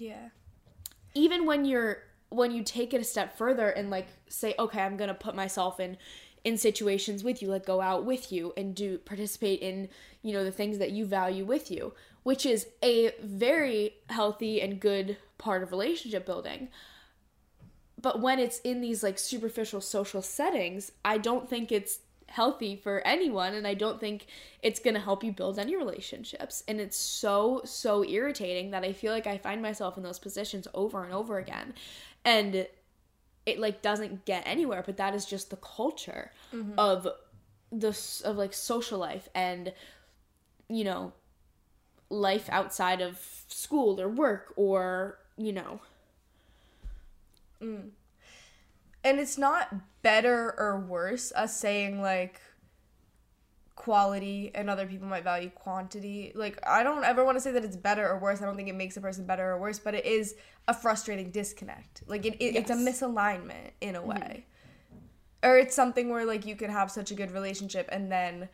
Even when you take it a step further and like say, okay, I'm gonna put myself in situations with you, like go out with you and participate in, you know, the things that you value with you, which is a very healthy and good part of relationship building. But when it's in these like superficial social settings, I don't think it's healthy for anyone, and I don't think it's going to help you build any relationships. And it's so irritating that I feel like I find myself in those positions over and over again. And it like doesn't get anywhere, but that is just the culture of like social life and, you know, life outside of school or work or, you know, And it's not better or worse us saying, like, quality and other people might value quantity. Like, I don't ever want to say that it's better or worse. I don't think it makes a person better or worse, but it is a frustrating disconnect. Like, it's a misalignment in a way. Or it's something where, like, you could have such a good relationship and then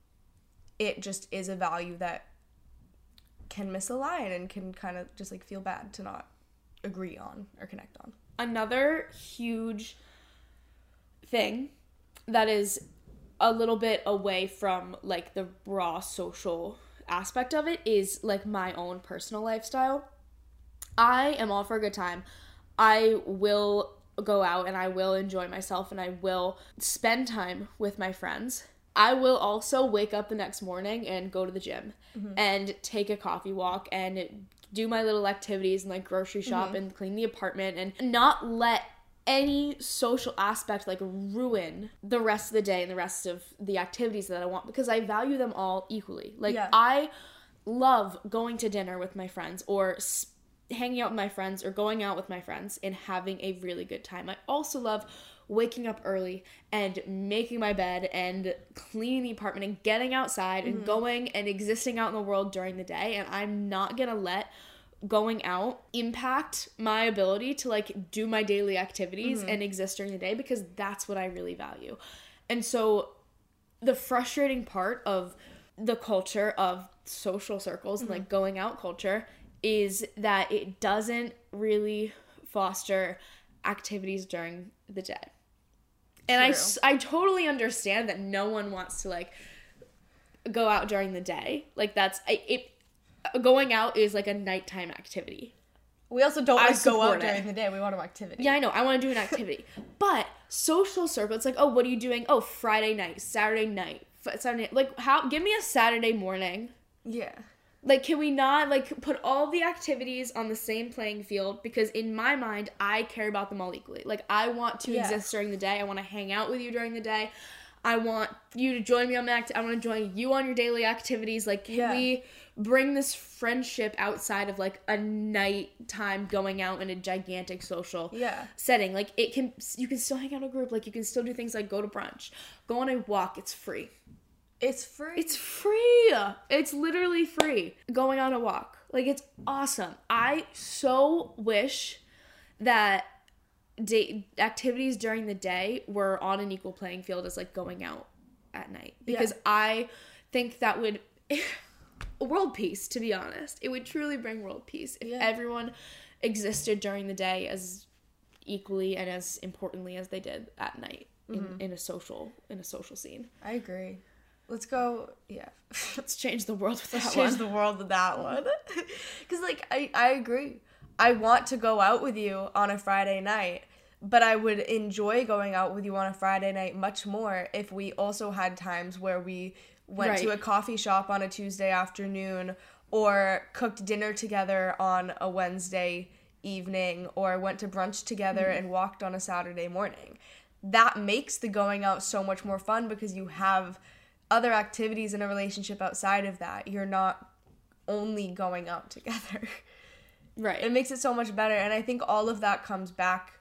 it just is a value that can misalign and can kind of just, like, feel bad to not agree on or connect on. Another huge thing that is a little bit away from, like, the raw social aspect of it is, like, my own personal lifestyle. I am all for a good time. I will go out and I will enjoy myself and I will spend time with my friends. I will also wake up the next morning and go to the gym and take a coffee walk and do my little activities and, like, grocery shop and clean the apartment and not let any social aspect, like, ruin the rest of the day and the rest of the activities that I want, because I value them all equally. Like, I love going to dinner with my friends or hanging out with my friends or going out with my friends and having a really good time. I also love waking up early and making my bed and cleaning the apartment and getting outside and going and existing out in the world during the day. And I'm not gonna let going out impact my ability to, like, do my daily activities and exist during the day, because that's what I really value. And so the frustrating part of the culture of social circles and, like, going out culture is that it doesn't really foster activities during the day. And I totally understand that no one wants to, like, go out during the day. Like, going out is, like, a nighttime activity. We also don't want to go out during the day. We want an activity. Yeah, I know. I want to do an activity. But social circle, it's like, oh, what are you doing? Oh, Friday night, Saturday night. Like, give me a Saturday morning. Yeah. Like, can we not, like, put all the activities on the same playing field? Because in my mind, I care about them all equally. Like, I want to exist during the day. I want to hang out with you during the day. I want you to join me on I want to join you on your daily activities. Like, can we bring this friendship outside of, like, a nighttime going out in a gigantic social setting? Like, you can still hang out in a group. Like, you can still do things like go to brunch, go on a walk. It's free. It's free. It's free. It's literally free. Going on a walk. Like, it's awesome. I so wish that activities during the day were on an equal playing field as, like, going out at night. Because I think that would... world peace, to be honest. It would truly bring world peace if everyone existed during the day as equally and as importantly as they did at night in a social scene. I agree. Let's go, Let's change the world with that one. Let's change the world with that one. Because, like, I agree. I want to go out with you on a Friday night, but I would enjoy going out with you on a Friday night much more if we also had times where we went to a coffee shop on a Tuesday afternoon or cooked dinner together on a Wednesday evening or went to brunch together and walked on a Saturday morning. That makes the going out so much more fun because you have other activities in a relationship outside of that. You're not only going out together. Right. It makes it so much better. And I think all of that comes back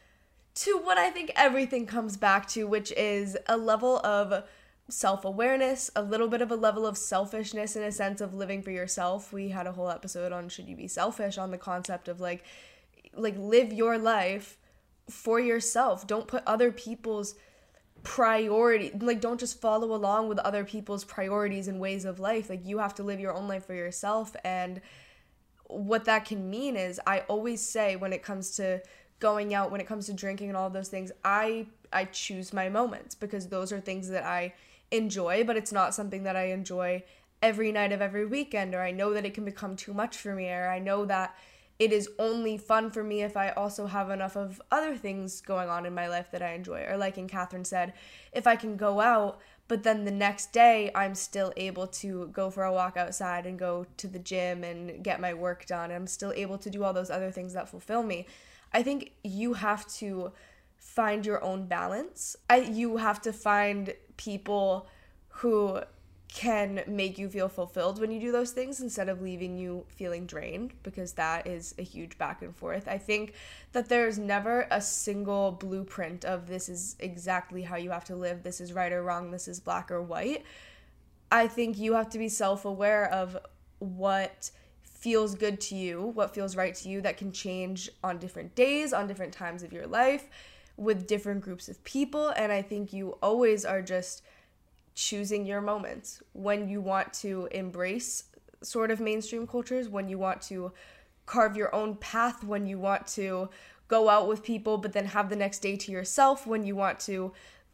to what I think everything comes back to, which is a level of self-awareness, a little bit of a level of selfishness in a sense of living for yourself. We had a whole episode on should you be selfish, on the concept of like live your life for yourself. Don't put other people's priority, like, don't just follow along with other people's priorities and ways of life. Like, you have to live your own life for yourself. And what that can mean is, I always say, when it comes to going out, when it comes to drinking and all of those things, I choose my moments because those are things that I enjoy, but it's not something that I enjoy every night of every weekend, or I know that it can become too much for me, or I know that it is only fun for me if I also have enough of other things going on in my life that I enjoy. Or like Catherine said, if I can go out, but then the next day I'm still able to go for a walk outside and go to the gym and get my work done. I'm still able to do all those other things that fulfill me. I think you have to find your own balance. You have to find people who can make you feel fulfilled when you do those things instead of leaving you feeling drained, because that is a huge back and forth. I think that there's never a single blueprint of this is exactly how you have to live, this is right or wrong, this is black or white. I think you have to be self-aware of what feels good to you, what feels right to you, that can change on different days, on different times of your life, with different groups of people. And I think you always are just choosing your moments when you want to embrace sort of mainstream cultures, when you want to carve your own path, when you want to go out with people but then have the next day to yourself, when you want to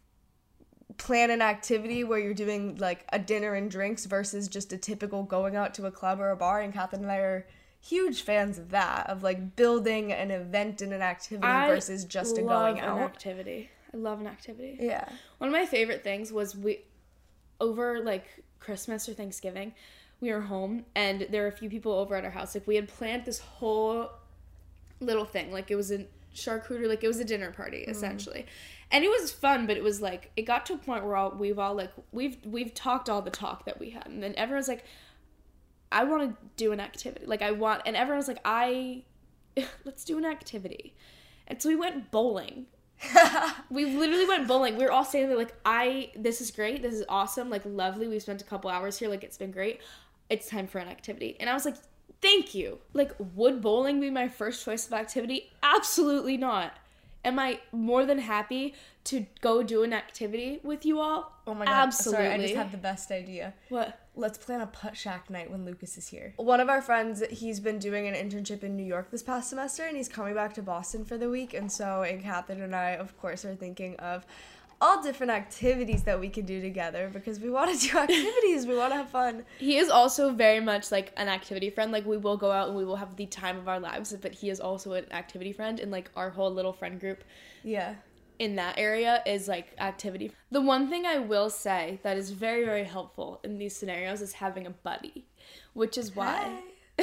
plan an activity where you're doing like a dinner and drinks versus just a typical going out to a club or a bar. And Catherine and I are huge fans of that, of like building an event and an activity versus just a going out. I love an activity. Yeah. One of my favorite things was over like Christmas or Thanksgiving, we were home and there were a few people over at our house. Like we had planned this whole little thing, like it was a charcuterie, like it was a dinner party essentially. And it was fun, but it was like, it got to a point where we've talked all the talk that we had, and then everyone's like, I want to do an activity. Like and everyone was like, let's do an activity. And so we went bowling. We literally went bowling. We were all standing there like, this is great, this is awesome, like lovely, we spent a couple hours here, like it's been great, it's time for an activity. And I was like, thank you. Like, would bowling be my first choice of activity? Absolutely not. Am I more than happy to go do an activity with you all? Oh my god, absolutely. Sorry, I just had the best idea. What? Let's plan a putt shack night when Lucas is here. One of our friends, he's been doing an internship in New York this past semester, and he's coming back to Boston for the week. And so, Catherine and I, of course, are thinking of all different activities that we can do together because we want to do activities. We want to have fun. He is also very much like an activity friend. Like, we will go out and we will have the time of our lives, but he is also an activity friend, and like our whole little friend group. Yeah. In that area is like activity. The one thing I will say that is very, very helpful in these scenarios is having a buddy, which is why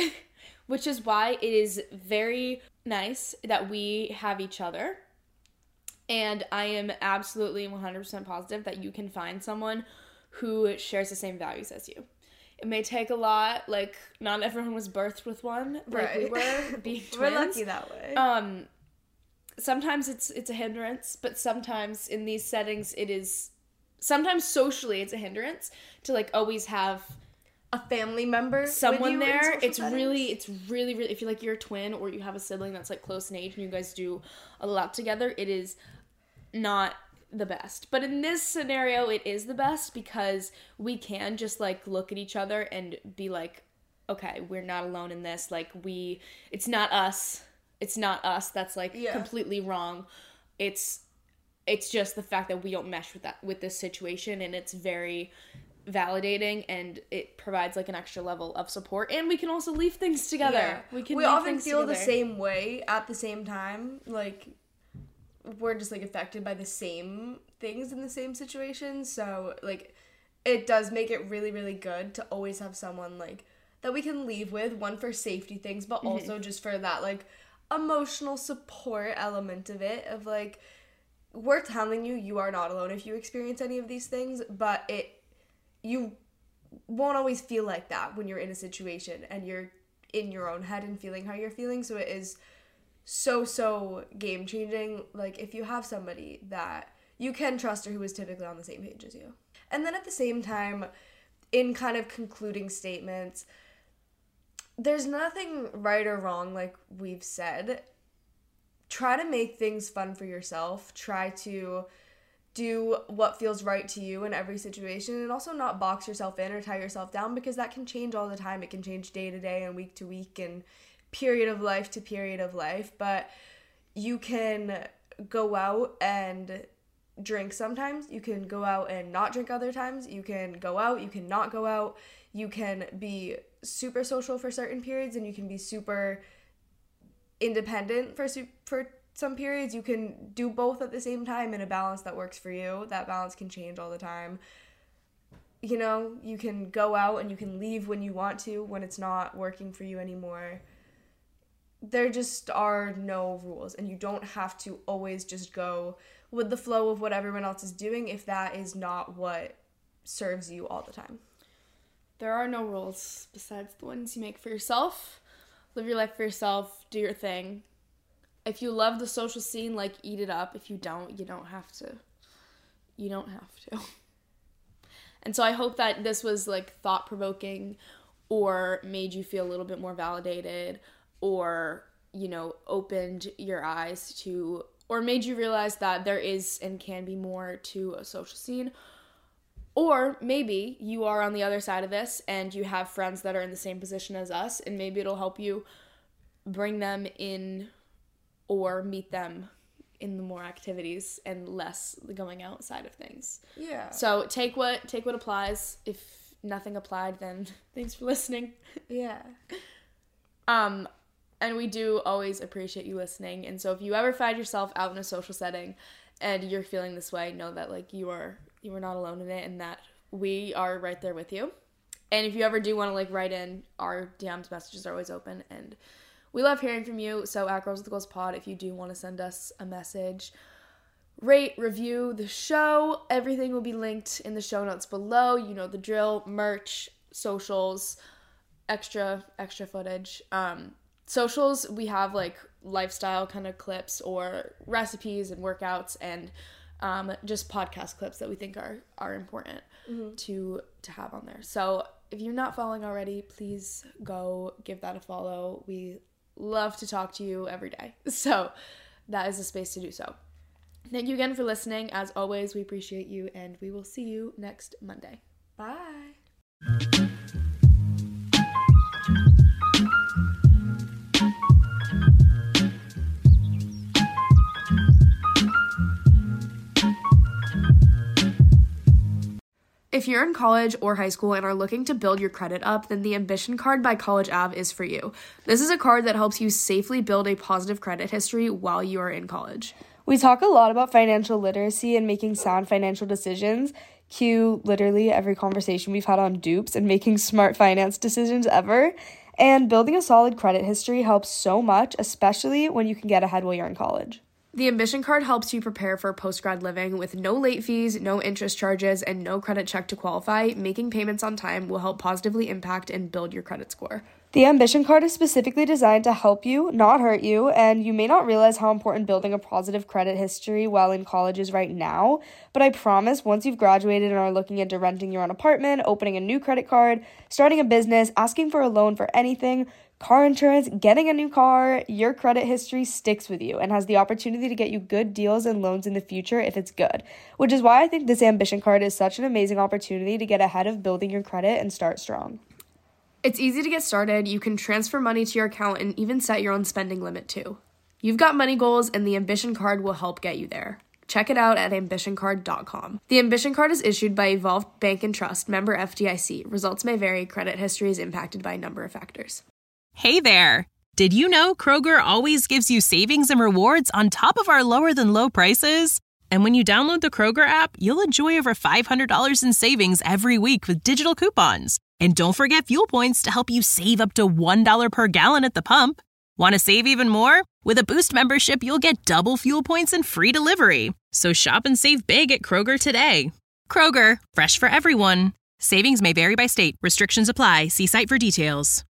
it is very nice that we have each other. And I am absolutely 100% positive that you can find someone who shares the same values as you. It may take a lot, like not everyone was birthed with one, like we were being twins. We're lucky that way. Sometimes it's a hindrance, but sometimes in these settings sometimes socially it's a hindrance to like always have a family member, someone with you there. it's really If you're like, you're a twin or you have a sibling that's like close in age and you guys do a lot together, it is not the best. But in this scenario, it is the best because we can just like look at each other and be like, okay, we're not alone in this. Like it's not us that's like completely wrong. It's just the fact that we don't mesh with this situation, and it's very validating, and it provides like an extra level of support, and we can also leave things together. We often feel the same way at the same time, like we're just like affected by the same things in the same situation. So like it does make it really, really good to always have someone like that we can leave with, one for safety things, but also just for that like emotional support element of it, of like, we're telling you, you are not alone if you experience any of these things, but you won't always feel like that when you're in a situation and you're in your own head and feeling how you're feeling. So it is so game changing, like if you have somebody that you can trust or who is typically on the same page as you. And then at the same time, in kind of concluding statements, there's nothing right or wrong, like we've said. Try to make things fun for yourself. Try to do what feels right to you in every situation, and also not box yourself in or tie yourself down, because that can change all the time. It can change day to day and week to week and period of life to period of life. But you can go out and drink sometimes. You can go out and not drink other times. You can go out, you can not go out. You can be super social for certain periods, and you can be super independent for some periods. You can do both at the same time in a balance that works for you. That balance can change all the time. You know, you can go out and you can leave when you want to, when it's not working for you anymore. There just are no rules, and you don't have to always just go with the flow of what everyone else is doing if that is not what serves you all the time. There are no rules besides the ones you make for yourself. Live your life for yourself. Do your thing. If you love the social scene, like, eat it up. If you don't, you don't have to. You don't have to. And so I hope that this was, like, thought-provoking or made you feel a little bit more validated or, you know, opened your eyes to, or made you realize that there is and can be more to a social scene. Or maybe you are on the other side of this and you have friends that are in the same position as us, and maybe it'll help you bring them in or meet them in the more activities and less going outside of things. Yeah. So take what applies. If nothing applied, then thanks for listening. Yeah. And we do always appreciate you listening. And so if you ever find yourself out in a social setting and you're feeling this way, know that, like, you are not alone in it and that we are right there with you. And if you ever do want to, like, write in, our DMs messages are always open and we love hearing from you. So at Girls with Goals Pod, if you do want to send us a message, rate, review the show. Everything will be linked in the show notes below. You know the drill: merch, socials, extra footage. Socials, we have, like, lifestyle kind of clips or recipes and workouts and just podcast clips that we think are important to have on there. So if you're not following already, please go give that a follow. We love to talk to you every day. So that is a space to do so. Thank you again for listening. As always, we appreciate you, and we will see you next Monday. Bye. If you're in college or high school and are looking to build your credit up, then the Ambition Card by College Ave is for you. This is a card that helps you safely build a positive credit history while you are in college. We talk a lot about financial literacy and making sound financial decisions. Cue literally every conversation we've had on dupes and making smart finance decisions ever. And building a solid credit history helps so much, especially when you can get ahead while you're in college. The Ambition Card helps you prepare for post-grad living with no late fees, no interest charges, and no credit check to qualify. Making payments on time will help positively impact and build your credit score. The Ambition Card is specifically designed to help you, not hurt you, and you may not realize how important building a positive credit history while in college is right now, but I promise once you've graduated and are looking into renting your own apartment, opening a new credit card, starting a business, asking for a loan for anything, car insurance, getting a new car, your credit history sticks with you and has the opportunity to get you good deals and loans in the future if it's good, which is why I think this Ambition Card is such an amazing opportunity to get ahead of building your credit and start strong. It's easy to get started. You can transfer money to your account and even set your own spending limit too. You've got money goals and the Ambition Card will help get you there. Check it out at ambitioncard.com. The Ambition Card is issued by Evolved Bank and Trust, member FDIC. Results may vary. Credit history is impacted by a number of factors. Hey there! Did you know Kroger always gives you savings and rewards on top of our lower-than-low prices? And when you download the Kroger app, you'll enjoy over $500 in savings every week with digital coupons. And don't forget fuel points to help you save up to $1 per gallon at the pump. Want to save even more? With a Boost membership, you'll get double fuel points and free delivery. So shop and save big at Kroger today. Kroger, fresh for everyone. Savings may vary by state. Restrictions apply. See site for details.